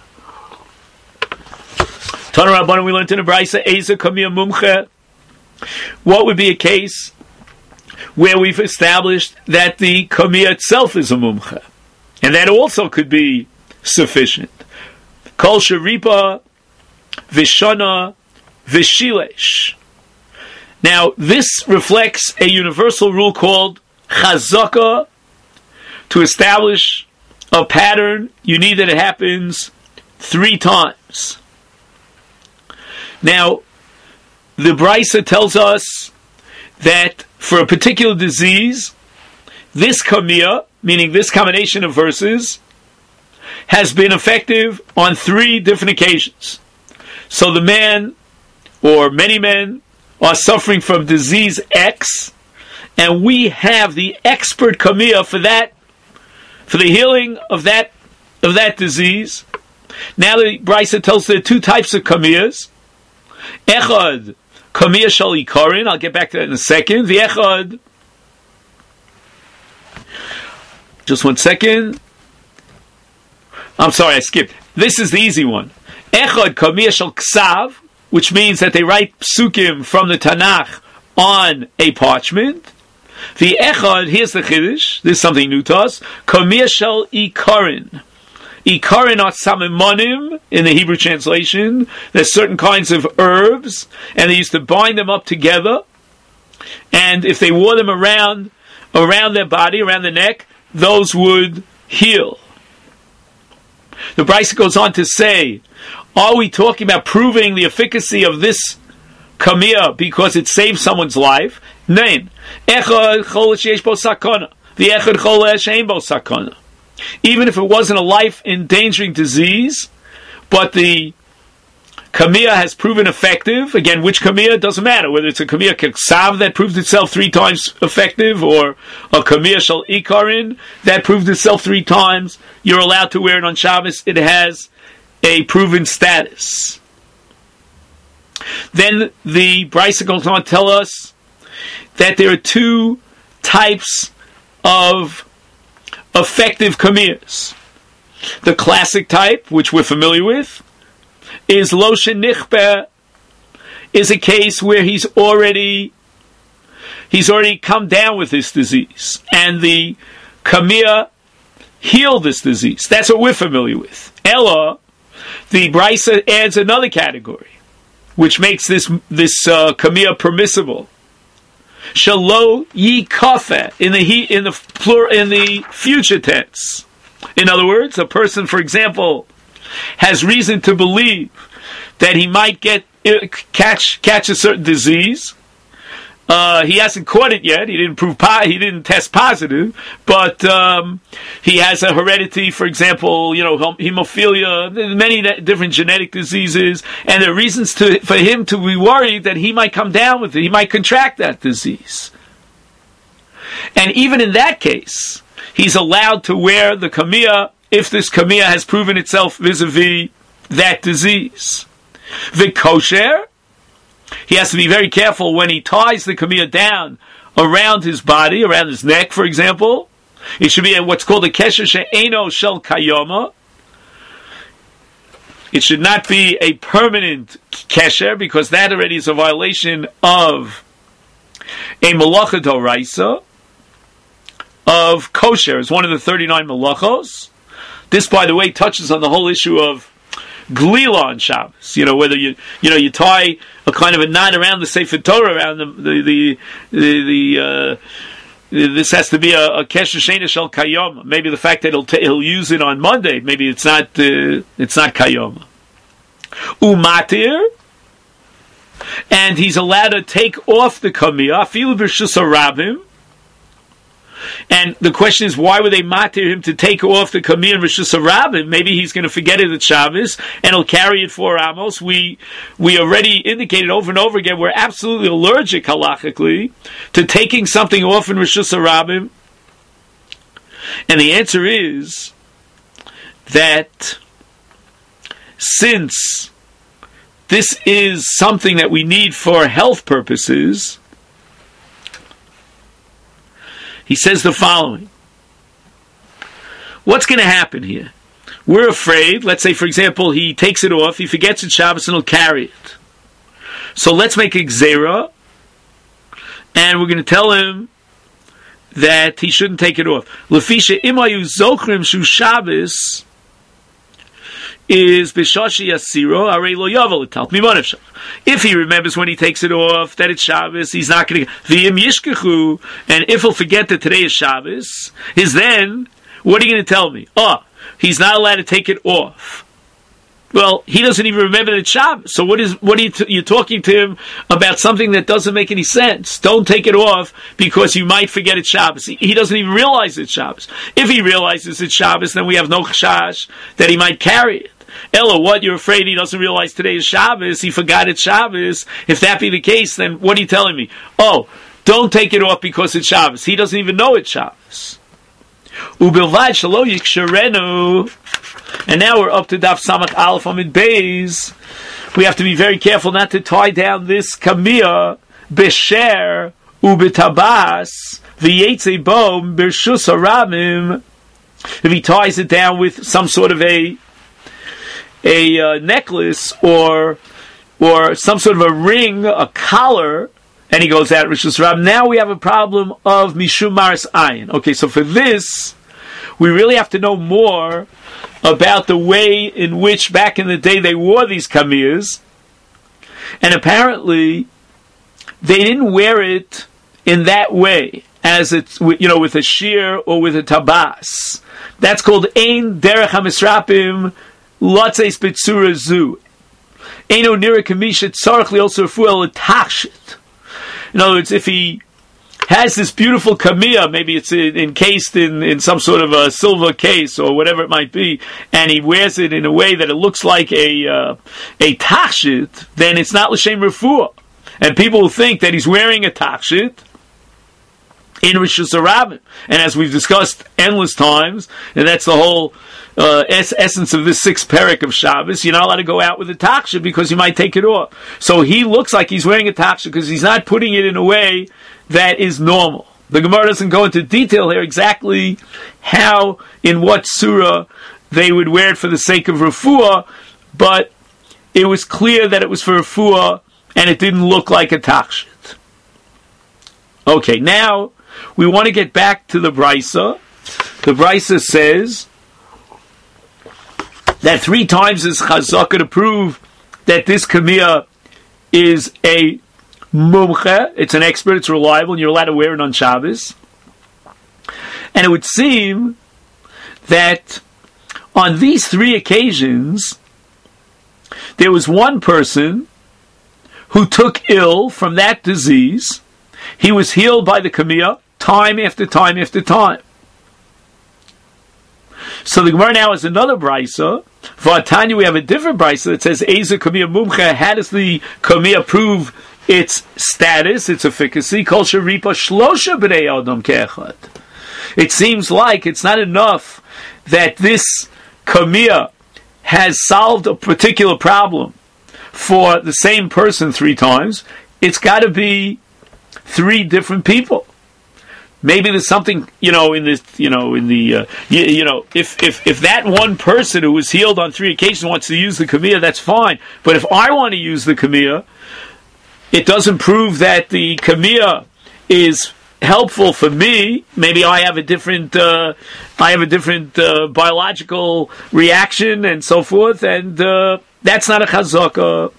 Tana Rabbanan, we learned in the Brisa, Eza Kamiyah Mumcha. What would be a case where we've established that the Kamiyah itself is a Mumcha? And that also could be sufficient. Kol Sharipa, Vishana, Vishilesh. Now, this reflects a universal rule called Chazaka. To establish a pattern, you need that it happens three times. Now, the Brisa tells us that for a particular disease, this kamiyah, meaning this combination of verses, has been effective on three different occasions. So the man, or many men, are suffering from disease X, and we have the expert kamiyah for that, for the healing of that of that disease. Now the Brisa tells there are two types of kamiyahs. Echad, kamiyah shal ikarin. I'll get back to that in a second. The echad, just one second. I'm sorry, I skipped. This is the easy one. Echad, kamiyah shal ksav, which means that they write psukim from the Tanakh on a parchment. The echad, here's the chiddush. This is something new to us. Kamiyah shal ikarin. Ikarin are samimonim in the Hebrew translation. There's certain kinds of herbs, and they used to bind them up together. And if they wore them around, around their body, around the neck, those would heal. The Brisa goes on to say, are we talking about proving the efficacy of this kamiyah because it saves someone's life? Nein. Echad chol sheyesh bo sakana. The echad chol she'ein bo sakana. Even if it wasn't a life-endangering disease, but the kamiyah has proven effective. Again, which kamiyah doesn't matter, whether it's a kamiyah keksav that proved itself three times effective, or a kamiyah shal ikarin that proved itself three times. You're allowed to wear it on Shabbos. It has a proven status. Then the Brisa goes on to tell us that there are two types of effective kamiyahs. The classic type, which we're familiar with, is lo shenichbeh, is a case where he's already he's already come down with this disease, and the kamiyah healed this disease. That's what we're familiar with. Ella, the Brisa adds another category, which makes this this uh, kamiyah permissible. Shalo yi kafe in the he in the plural in the future tense. In other words, a person, for example, has reason to believe that he might get catch catch a certain disease. Uh, he hasn't caught it yet. He didn't prove po- he didn't test positive, but um, he has a heredity, for example, you know, hemophilia, many different genetic diseases, and there are reasons to, for him to be worried that he might come down with it. He might contract that disease. And even in that case, he's allowed to wear the kamiyah if this kamiyah has proven itself vis-a-vis that disease. The kosher, he has to be very careful when he ties the kamiyah down around his body, around his neck, for example. It should be what's called a kesher she'eno shel kayoma. It should not be a permanent kesher, because that already is a violation of a malacha d'oraisa, of kosher. It's one of the thirty-nine malachos. This, by the way, touches on the whole issue of glila on Shabbos. You know, whether you you know you tie a kind of a knot around the Sefer Torah, around the the the, the, the uh, this has to be a, a kesher she'ena shel kayoma. Maybe the fact that he'll t- he'll use it on Monday, maybe it's not uh, it's not kayoma. Umatir, and he's allowed to take off the kamiyah afilu b'rshus harabim. And the question is, why would they matir him to take off the kamiyah and rishus harabim? Maybe he's going to forget it at Shabbos and he'll carry it for Amos. We we already indicated over and over again we're absolutely allergic halachically to taking something off in rishus harabim. And the answer is that since this is something that we need for health purposes, he says the following. What's going to happen here? We're afraid, let's say, for example, he takes it off, he forgets it Shabbos, and he'll carry it. So let's make a gzera, and we're going to tell him that he shouldn't take it off. Lefisha imayu zochrim shu Shabbos is b'shashi asiro arei lo yavel etalt mimonef. If he remembers when he takes it off that it's Shabbos, he's not going to. V'im yishkechu, and if he'll forget that today is Shabbos, is then what are you going to tell me? Oh, he's not allowed to take it off. Well, he doesn't even remember that it's Shabbos. So what is what are you t- you're talking to him about something that doesn't make any sense? Don't take it off because you might forget it's Shabbos. He, he doesn't even realize it's Shabbos. If he realizes it's Shabbos, then we have no chashash that he might carry it. Ella, what, you're afraid he doesn't realize today is Shabbos, he forgot it's Shabbos. If that be the case, then what are you telling me? Oh, don't take it off because it's Shabbos. He doesn't even know it's Shabbos. Ubilvad shalo yiksherenu. And now we're up to Daf Samach Aleph Amid Beis. We have to be very careful not to tie down this kamiyah b'sher u'b'tabas v'yetze bo b'rshus harabim. If he ties it down with some sort of a a uh, necklace or or some sort of a ring, a collar, and he goes out Rishus Rab. Now we have a problem of Mishum Maris Ayin. Okay, so for this, we really have to know more about the way in which back in the day they wore these kamiyahs. And apparently, they didn't wear it in that way, as it's, you know, with a shear or with a tabas. That's called Ein Derech HaMisrapim Lotzeis B'tzura Zu. Eino Nira Kamishet Tzarech Li'ol Surfuel L'Tachshit. In other words, if he has this beautiful kamiyah, maybe it's in, encased in, in some sort of a silver case or whatever it might be, and he wears it in a way that it looks like a uh, a tachshit, then it's not l'shem refuah. And people will think that he's wearing a tachshit in Rishus Harabim. And as we've discussed endless times, and that's the whole uh, es- essence of this sixth parak of Shabbos, you're not allowed to go out with a tachshit because you might take it off. So he looks like he's wearing a tachshit because he's not putting it in a way that is normal. The Gemara doesn't go into detail here exactly how, in what surah they would wear it for the sake of refuah, but it was clear that it was for refuah and it didn't look like a tachshit. Okay, now we want to get back to the Brisa. The Brisa says, that three times is chazaka to prove that this kamiyah is a mumche, it's an expert, it's reliable, and you're allowed to wear it on Shabbos. And it would seem that on these three occasions, there was one person who took ill from that disease. He was healed by the kamiyah time after time after time. So the Gemara now has another brisa. For Tanya, we have a different brisa that says, Eza kamiyah mumche. How does the kamiyah prove its status, its efficacy? Kol sheripa shlosha b'nei adam ke'echad. It seems like it's not enough that this kamiyah has solved a particular problem for the same person three times. It's got to be three different people. Maybe there's something, you know, in this, you know, in the, uh, you, you know, if, if, if that one person who was healed on three occasions wants to use the kamiyah, that's fine. But if I want to use the kamiyah, it doesn't prove that the kamiyah is helpful for me. Maybe I have a different, uh, I have a different uh, biological reaction and so forth, and uh, that's not a chazaka.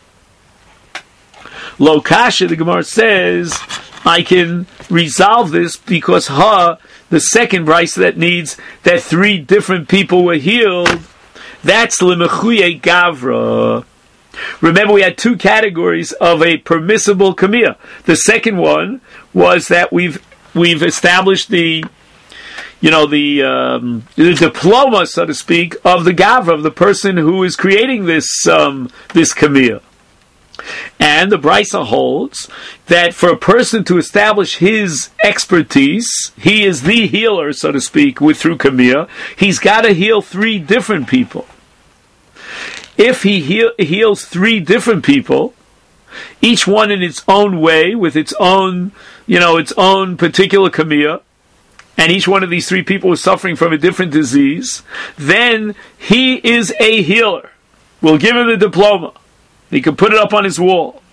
Lo kasha, the Gemara says, I can resolve this because ha, the second brisa that needs that three different people were healed, that's l'mechuye gavra. Remember, we had two categories of a permissible kamiyah. The second one was that we've we've established the, you know, the um, the diploma, so to speak, of the gavra, of the person who is creating this um, this kamiyah. And the brisa holds that for a person to establish his expertise, he is the healer, so to speak, with through kamiyah, he's got to heal three different people. If he heal, heals three different people, each one in its own way, with its own, you know, its own particular kamiyah, and each one of these three people is suffering from a different disease, then he is a healer. We'll give him the diploma. He can put it up on his wall.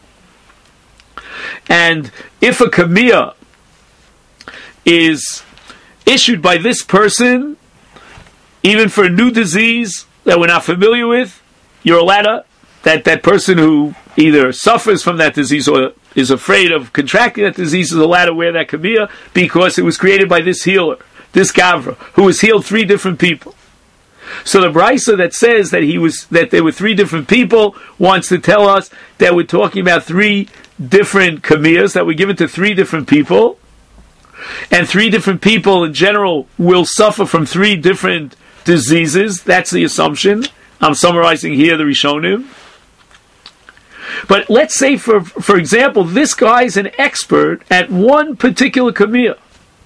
And if a kamiyah is issued by this person, even for a new disease that we're not familiar with, you're allowed to, that, that person who either suffers from that disease or is afraid of contracting that disease is allowed to wear that kamiyah because it was created by this healer, this gavra, who has healed three different people. So the brisa that says that he was that there were three different people wants to tell us that we're talking about three different kamiyahs that were given to three different people, and three different people in general will suffer from three different diseases. That's the assumption. I'm summarizing here the Rishonim. But let's say, for for example, this guy is an expert at one particular kamiyah.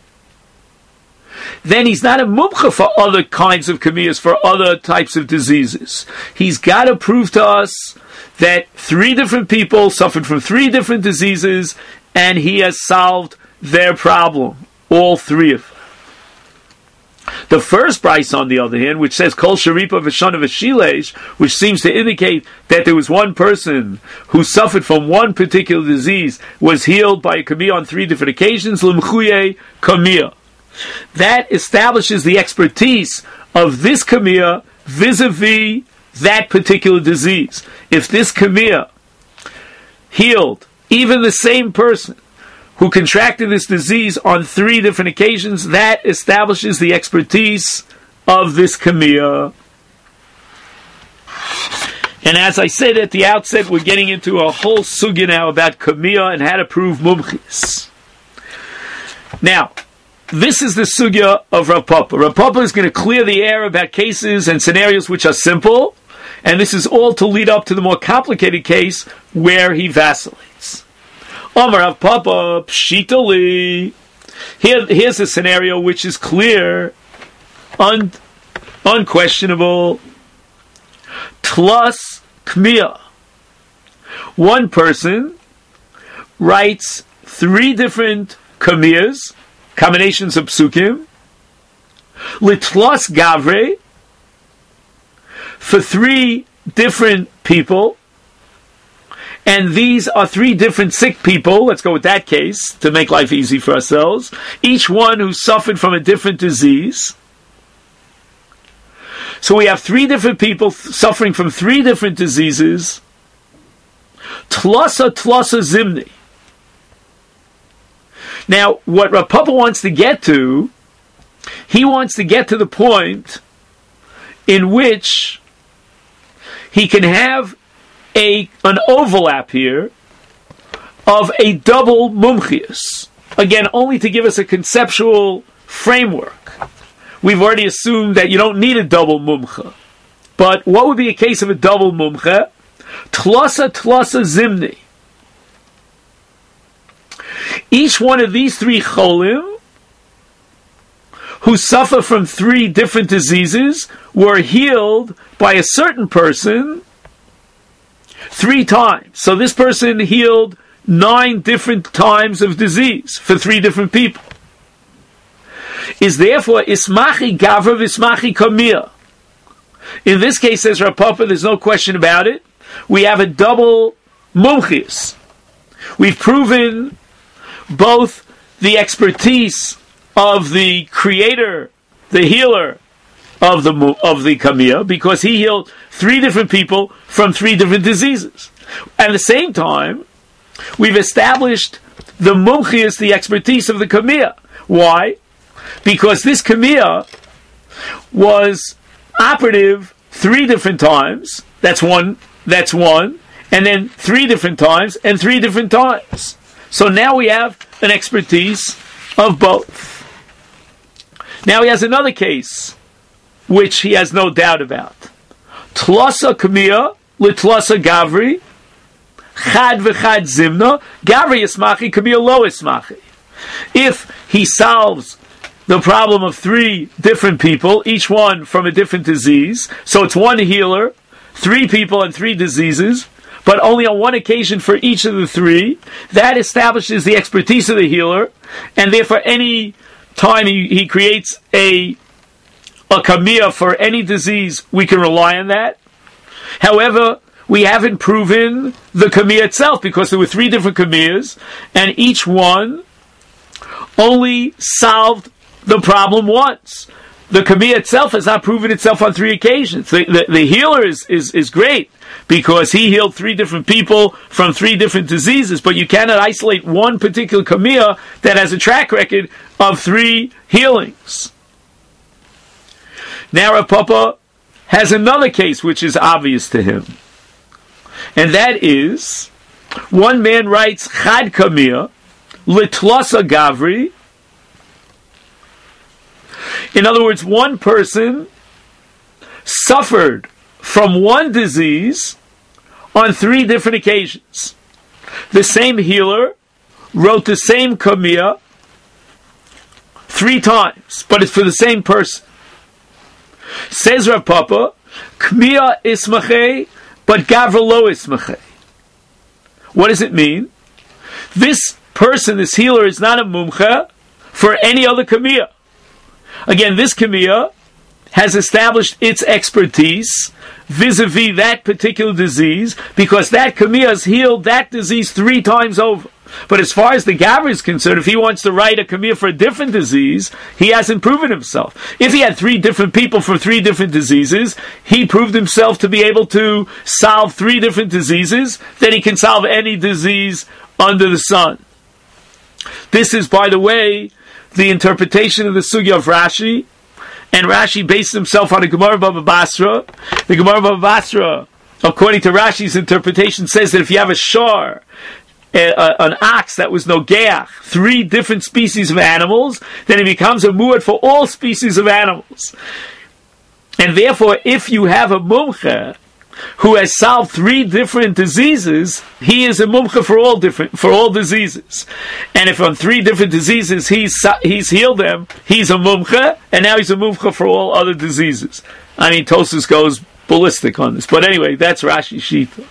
Then he's not a mumcha for other kinds of kamiyahs, for other types of diseases. He's got to prove to us that three different people suffered from three different diseases, and he has solved their problem, all three of them. The first brisa, on the other hand, which says Kol Sharipa V'Shana V'Shilesh, which seems to indicate that there was one person who suffered from one particular disease, was healed by a kamiyah on three different occasions, L'mchuye kamiyah. That establishes the expertise of this kamiyah vis-a-vis that particular disease. If this kamiyah healed even the same person who contracted this disease on three different occasions, that establishes the expertise of this kamiyah. And as I said at the outset, we're getting into a whole sugya now about kamiyah and how to prove mumchis. Now, this is the sugya of Rav Papa. Rav Papa is going to clear the air about cases and scenarios which are simple, and this is all to lead up to the more complicated case where he vacillates. Omar Rav Papa, pshitali. Here, here's a scenario which is clear, un, unquestionable. Tlas kmiyah. One person writes three different kamiyahs, combinations of psukim, litlas gavre, for three different people, and these are three different sick people, let's go with that case, to make life easy for ourselves, each one who suffered from a different disease. So we have three different people suffering from three different diseases. Tlasa tlasa zimni. Now, what Rav Papa wants to get to, he wants to get to the point in which he can have a an overlap here of a double mumchius. Again, only to give us a conceptual framework. We've already assumed that you don't need a double mumcha. But what would be a case of a double mumcha? Tlasa tlasa zimni. Each one of these three cholim who suffer from three different diseases were healed by a certain person three times. So this person healed nine different times of disease for three different people. Is therefore ismachi gavra v'ismachi kamia. In this case, says Rav Papa, there's no question about it. We have a double mumchius. We've proven both the expertise of the creator, the healer of the of the kamia, because he healed three different people from three different diseases. At the same time, we've established the mumchius, the expertise of the kamia. Why? Because this kamia was operative three different times. That's one. That's one. And then three different times and three different times. So now we have an expertise of both. Now he has another case, which he has no doubt about. Tlasa kamia litlasa gavri, chad v'chad zimna, gavri ismachi, kamia lo ismachi. If he solves the problem of three different people, each one from a different disease, so it's one healer, three people and three diseases, but only on one occasion for each of the three, that establishes the expertise of the healer, and therefore any time he, he creates a a kamia for any disease, we can rely on that. However, we haven't proven the kamia itself, because there were three different kamiyas, and each one only solved the problem once. The kamia itself has not proven itself on three occasions. The, the, the healer is, is, is great, because he healed three different people from three different diseases, but you cannot isolate one particular kamia that has a track record of three healings. Now Rav Papa has another case which is obvious to him. And that is, one man writes chad kamia, litlasa gavri. In other words, one person suffered from one disease on three different occasions. The same healer wrote the same kamia three times, but it's for the same person. Says Rav Papa, kamia ismachei, but gavra lo ismachei. What does it mean? This person, this healer, is not a mumcha for any other kamia. Again, this kamia has established its expertise vis-a-vis that particular disease, because that kamia has healed that disease three times over. But as far as the gavra is concerned, if he wants to write a kamia for a different disease, he hasn't proven himself. If he had three different people for three different diseases, he proved himself to be able to solve three different diseases, then he can solve any disease under the sun. This is, by the way, the interpretation of the sugya of Rashi, and Rashi based himself on a Gemara Baba Basra. The Gemara Baba Basra, according to Rashi's interpretation, says that if you have a shar, a, a, an ox that was nogeach, three different species of animals, then it becomes a muad for all species of animals. And therefore, if you have a mumcha who has solved three different diseases, he is a mumcha for all different for all diseases. And if on three different diseases he's he's healed them, he's a mumcha, and now he's a mumcha for all other diseases. I mean, Tosfos goes ballistic on this, but anyway, that's Rashi Shita.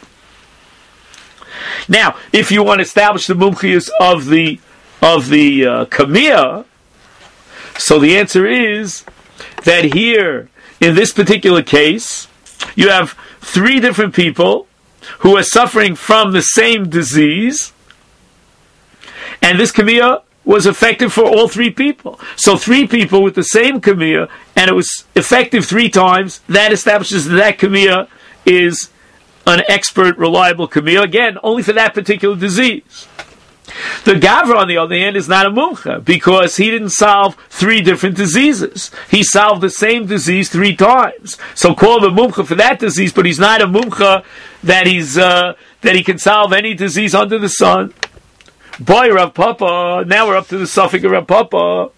Now, if you want to establish the mumchius of the of the uh, kamia, so the answer is that here in this particular case, you have three different people who are suffering from the same disease, and this kamia was effective for all three people. So three people with the same kamiyah, and it was effective three times, that establishes that that kamiyah is an expert, reliable kamiyah, again, only for that particular disease. The Gavra, on the other hand, is not a mumcha, because he didn't solve three different diseases. He solved the same disease three times. So call him a mumcha for that disease, but he's not a mumcha that he's uh, that he can solve any disease under the sun. Boy, Rav Papa, now we're up to the suffix of Rav Papa.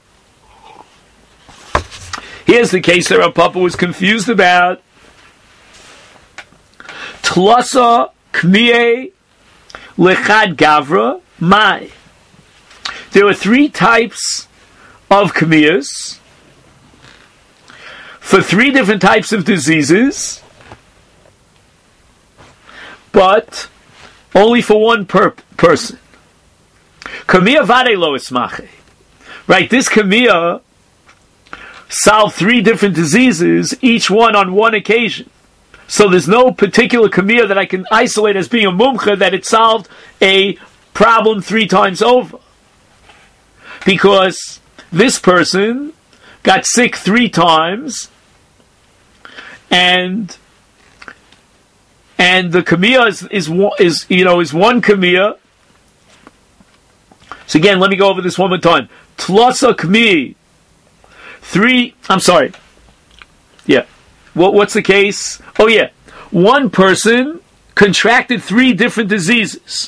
Here's the case that Rav Papa was confused about. Tlasa kmiye lechad gavra mai. There were three types of kmiyas for three different types of diseases, but only for one per- person. Kamiya vade lo ismache. Right, this kamiya solved three different diseases, each one on one occasion. So there's no particular kamiya that I can isolate as being a mumcha that it solved a problem three times over. Because this person got sick three times, and and the kamiya is, is is you know is one kamiya. So again, let me go over this one more time. Tlasa kmi. Three, I'm sorry. Yeah. What, what's the case? Oh yeah. One person contracted three different diseases.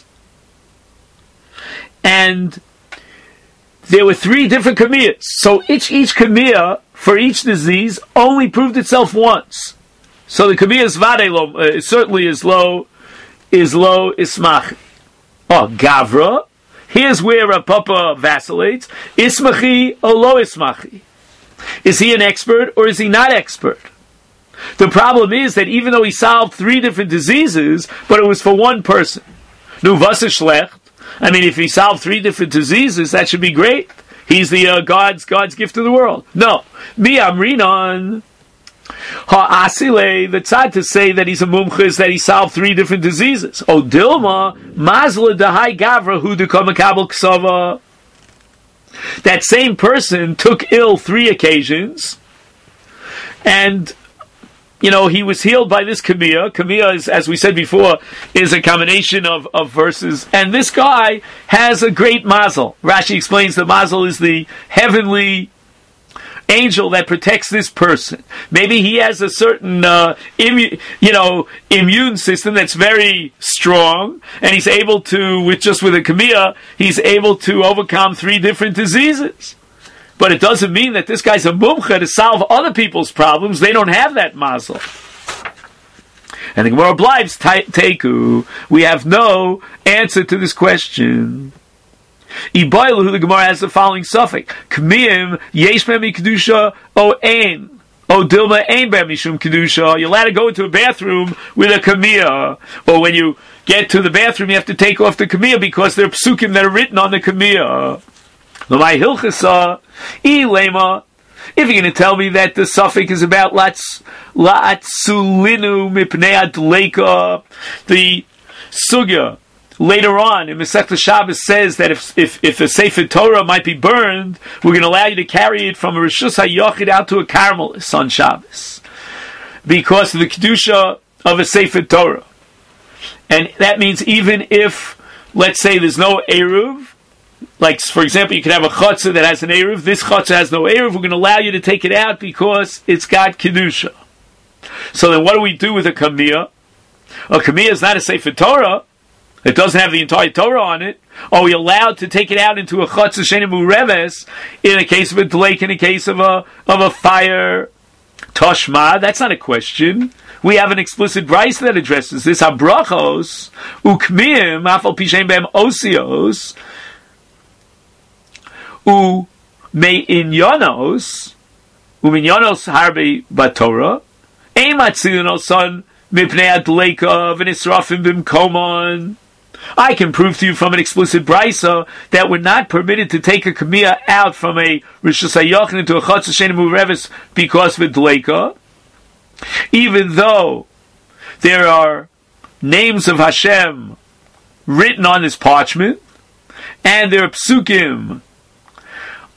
And there were three different kamiyas. So each, each kamiya for each disease only proved itself once. So the kamiya is vadelo, uh, certainly is low, is low ismach. Oh, gavra. Here's where Rav Papa vacillates. Ismachi or lo ismachi? Is he an expert or is he not expert? The problem is that even though he solved three different diseases, but it was for one person. Nu was ist schlecht? I mean, if he solved three different diseases, that should be great. He's the uh, God's God's gift to the world. No, mi amrinon. Ha'asile, the tzad to say that he's a mumcha is that he solved three different diseases. O Dilma, mazla dehai gavra hu dekomakabel ksava. That same person took ill three occasions, and you know he was healed by this kamiya. Kamiya is, as we said before, is a combination of, of verses, and this guy has a great mazel. Rashi explains the mazel is the heavenly angel that protects this person. Maybe he has a certain, uh, immu- you know, immune system that's very strong, and he's able to, with just with a kamiya, he's able to overcome three different diseases. But it doesn't mean that this guy's a mumcha to solve other people's problems. They don't have that mazel. And the Gemara blives teku. We have no answer to this question. Ibailu, the Gemara has the following suffix: Kmiyim yesh b'mi kedusha o ein o dilma ein b'mi shum kedusha. You're allowed to go into a bathroom with a kamiya, or when you get to the bathroom, you have to take off the kamiya because there are psukim that are written on the kamiya. L'may hilchasa ilema. If you're going to tell me that the suffix is about latz latsulinu mipnei adleika, the sugya later on in Masechta Shabbos says that if, if if a Sefer Torah might be burned, we're going to allow you to carry it from a Rishus HaYochid out to a Carmelis on Shabbos because of the Kedusha of a Sefer Torah. And that means even if, let's say, there's no Eruv, like, for example, you can have a Chatzah that has an Eruv, this Chatzah has no Eruv, we're going to allow you to take it out because it's got Kedusha. So then what do we do with a Kamiyah? A Kamiyah is not a Sefer Torah. It doesn't have the entire Torah on it. Are we allowed to take it out into a Chatzah Sheni Mureves in a case of a Dleik, in a case of a of a fire? Toshma, that's not a question. We have an explicit brayso that addresses this. Habrachos ukmiyim afal pishem bem osios u meinyanos u meinyanos harbe batorah ematzilin son mipnei adleika v'nisrafim bimkomon. I can prove to you from an explicit brayso that we're not permitted to take a kamiyah out from a Rishus HaYochid into a Chatzah Sheni Mureves because of a dleika, even though there are names of Hashem written on this parchment, and there are psukim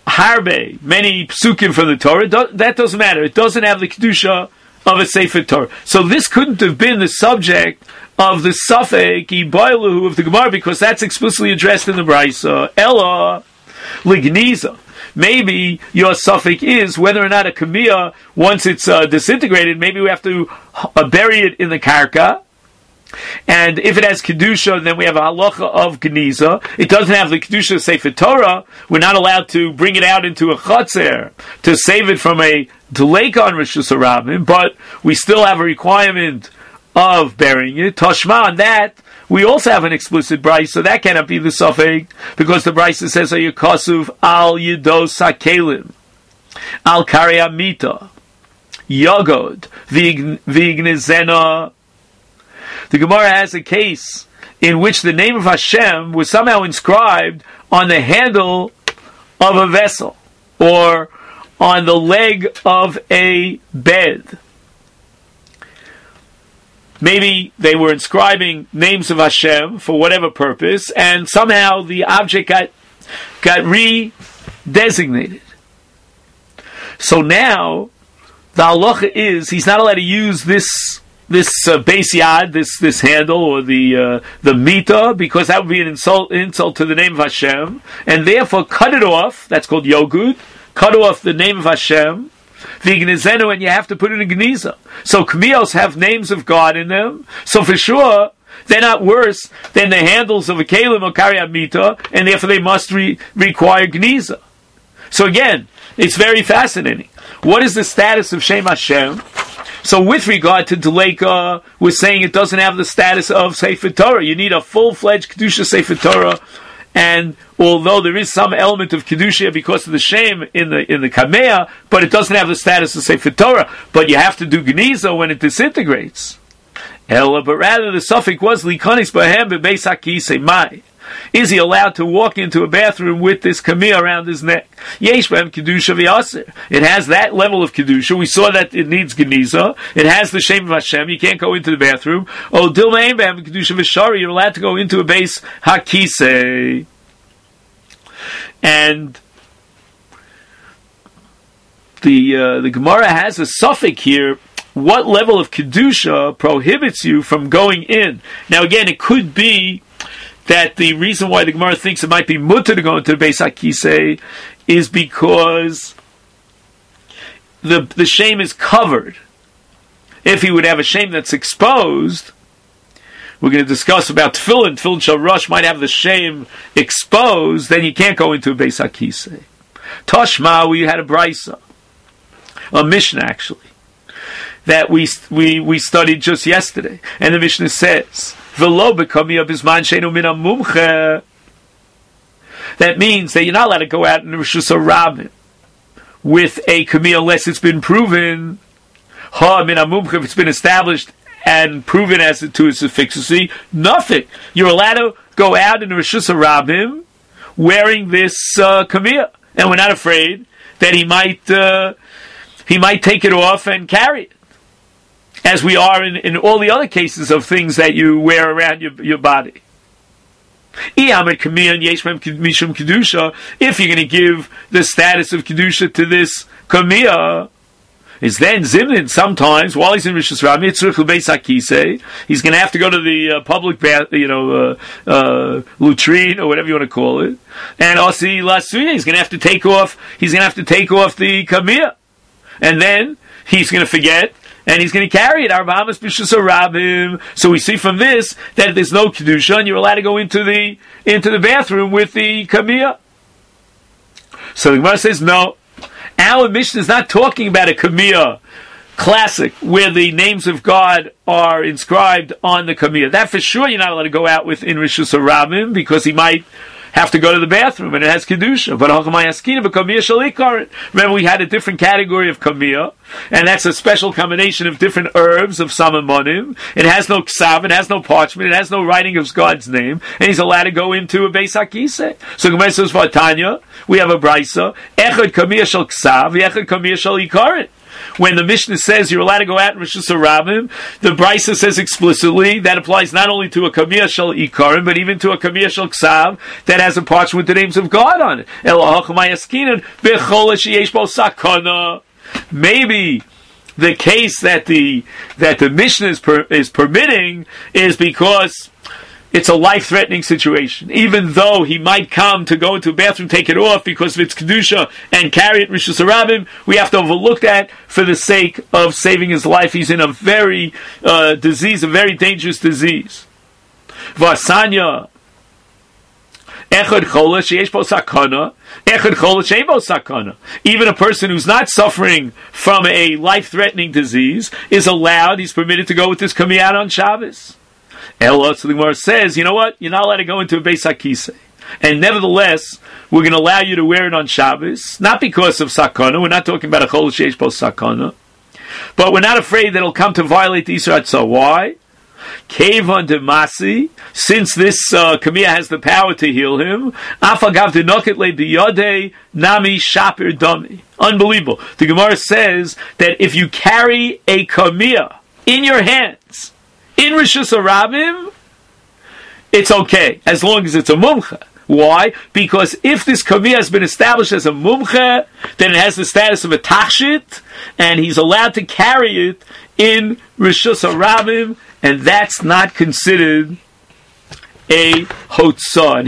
harbe, many psukim from the Torah, that doesn't matter. It doesn't have the kedusha of a Sefer Torah. So this couldn't have been the subject of the Safek Ibailahu of the Gemara, because that's explicitly addressed in the Brisa. Ella Ligniza. Maybe your suffix is whether or not a kamiyah, once it's uh, disintegrated, maybe we have to uh, bury it in the karka. And if it has kedusha, then we have a halacha of geniza. It doesn't have the kedusha of Sefer Torah. We're not allowed to bring it out into a chotzer to save it from a delay on Rishus Harabim, but we still have a requirement of burying it. Tashma on that, we also have an explicit brisa, so that cannot be the suffix, because the brisa says Ayakasuv al Yidos Hakelim, al Karyamita, Yogod, Vignizena. The Gemara has a case in which the name of Hashem was somehow inscribed on the handle of a vessel, or on the leg of a bed. Maybe they were inscribing names of Hashem for whatever purpose, and somehow the object got got re-designated. So now the halacha is he's not allowed to use this this uh, base yad, this this handle, or the uh, the mita, because that would be an insult insult to the name of Hashem, and therefore cut it off. That's called yogud. Cut off the name of Hashem. Vignizenu, and you have to put it in Geniza. So Kamiyos have names of God in them. So for sure, they're not worse than the handles of a Kalim or Karyat Mita, and therefore they must re- require Geniza. So again, it's very fascinating. What is the status of Shem Hashem? So with regard to Deleka, we're saying it doesn't have the status of Sefer Torah. You need a full-fledged Kedusha Sefer Torah. And although there is some element of kedusha because of the shame in the in the kameah, but it doesn't have the status of Sefer Torah. But you have to do geniza when it disintegrates. Ella, but rather the suffix was likanis bahem bebeis hakisei mai. Is he allowed to walk into a bathroom with this kameah around his neck? Yesh behem kedusha v'yaser. It has that level of kedusha. We saw that it needs geniza. It has the shame of Hashem. You can't go into the bathroom. Oh, dilma ein behem kedusha v'shari. You're allowed to go into a base hakisei. And the uh, the Gemara has a suffix here. What level of kedusha prohibits you from going in? Now again, it could be that the reason why the Gemara thinks it might be mutter to go into the Beis HaKisei is because the the shame is covered. If he would have a shame that's exposed, we're going to discuss about tefillin. Tefillin shel rosh might have the shame exposed, then you can't go into a Beis HaKisei. Toshma, we had a brisa, a Mishnah actually, that we we we studied just yesterday, and the Mishnah says, "V'lo b'kamiyah bisman sheinu min hamumche." That means that you're not allowed to go out in Rishus Harabim with a kamiyah unless it's been proven ha min hamumche, if it's been established and proven as to its efficacy. Nothing. You're allowed to go out in Rishus Harabim wearing this uh, kamiyah, and we're not afraid that he might uh, he might take it off and carry it, as we are in, in all the other cases of things that you wear around your, your body. If you're going to give the status of Kedusha to this kamiyah, is then Zimnin sometimes, while he's in Rishus Harabim, he's going to have to go to the uh, public bath, you know, uh, uh, latrine, or whatever you want to call it. And Osi Lasuya, he's going to have to take off, he's going to have to take off the kamiyah. And then he's going to forget, and he's going to carry it. Arbamas Rishus Harabim. So we see from this that there's no kedusha, and you're allowed to go into the into the bathroom with the kamiyah. So the Gemara says no. Our Mishnah is not talking about a kamiyah classic where the names of God are inscribed on the kamiyah. That for sure you're not allowed to go out with in Rishus Harabim, because he might have to go to the bathroom and it has kedusha. But remember, we had a different category of kamiyah, and that's a special combination of different herbs of samamonim. It has no ksav, it has no parchment, it has no writing of God's name, and he's allowed to go into a Beis HaKisei. So Gemara says for Tanya, we have a brisa, echad kamiyah shel ksav, echad kamiyah shel ikaret. when the Mishnah says you're allowed to go out in Rishus Harabim, the Brisa says explicitly that applies not only to a Kamiyah Shel Ikarim, but even to a Kamiyah Shel Ksav that has a parchment with the names of God on it. Maybe the case that the that the Mishnah is, per, is permitting is because it's a life-threatening situation. Even though he might come to go into a bathroom, take it off because of its kedusha, and carry it Rishus Harabim, we have to overlook that for the sake of saving his life. He's in a very uh, disease, a very dangerous disease. Vasanya. Echad chola sheyesh bo sakana, echad chola she'ein bo sakana. Even a person who's not suffering from a life-threatening disease is allowed, he's permitted to go with this kamiyat on Shabbos. Ella, so the Gemara says, you know what? You're not allowed to go into a Beis HaKisei. And nevertheless, we're going to allow you to wear it on Shabbos, not because of sakana. We're not talking about a chol sheyesh bo sakana. But we're not afraid that it'll come to violate the Isur Hatzah. Why? Kevan Demasi, since this uh, Kamiyah has the power to heal him, Afagav Denoket Le Biyodei Nami Shapir Dami. Unbelievable. The Gemara says that if you carry a Kamiyah in your hands, in Rishus Harabim, it's okay, as long as it's a mumcha. Why? Because if this kamiyah has been established as a mumcha, then it has the status of a tachshit, and he's allowed to carry it in Rishus Harabim, and that's not considered a hotzah.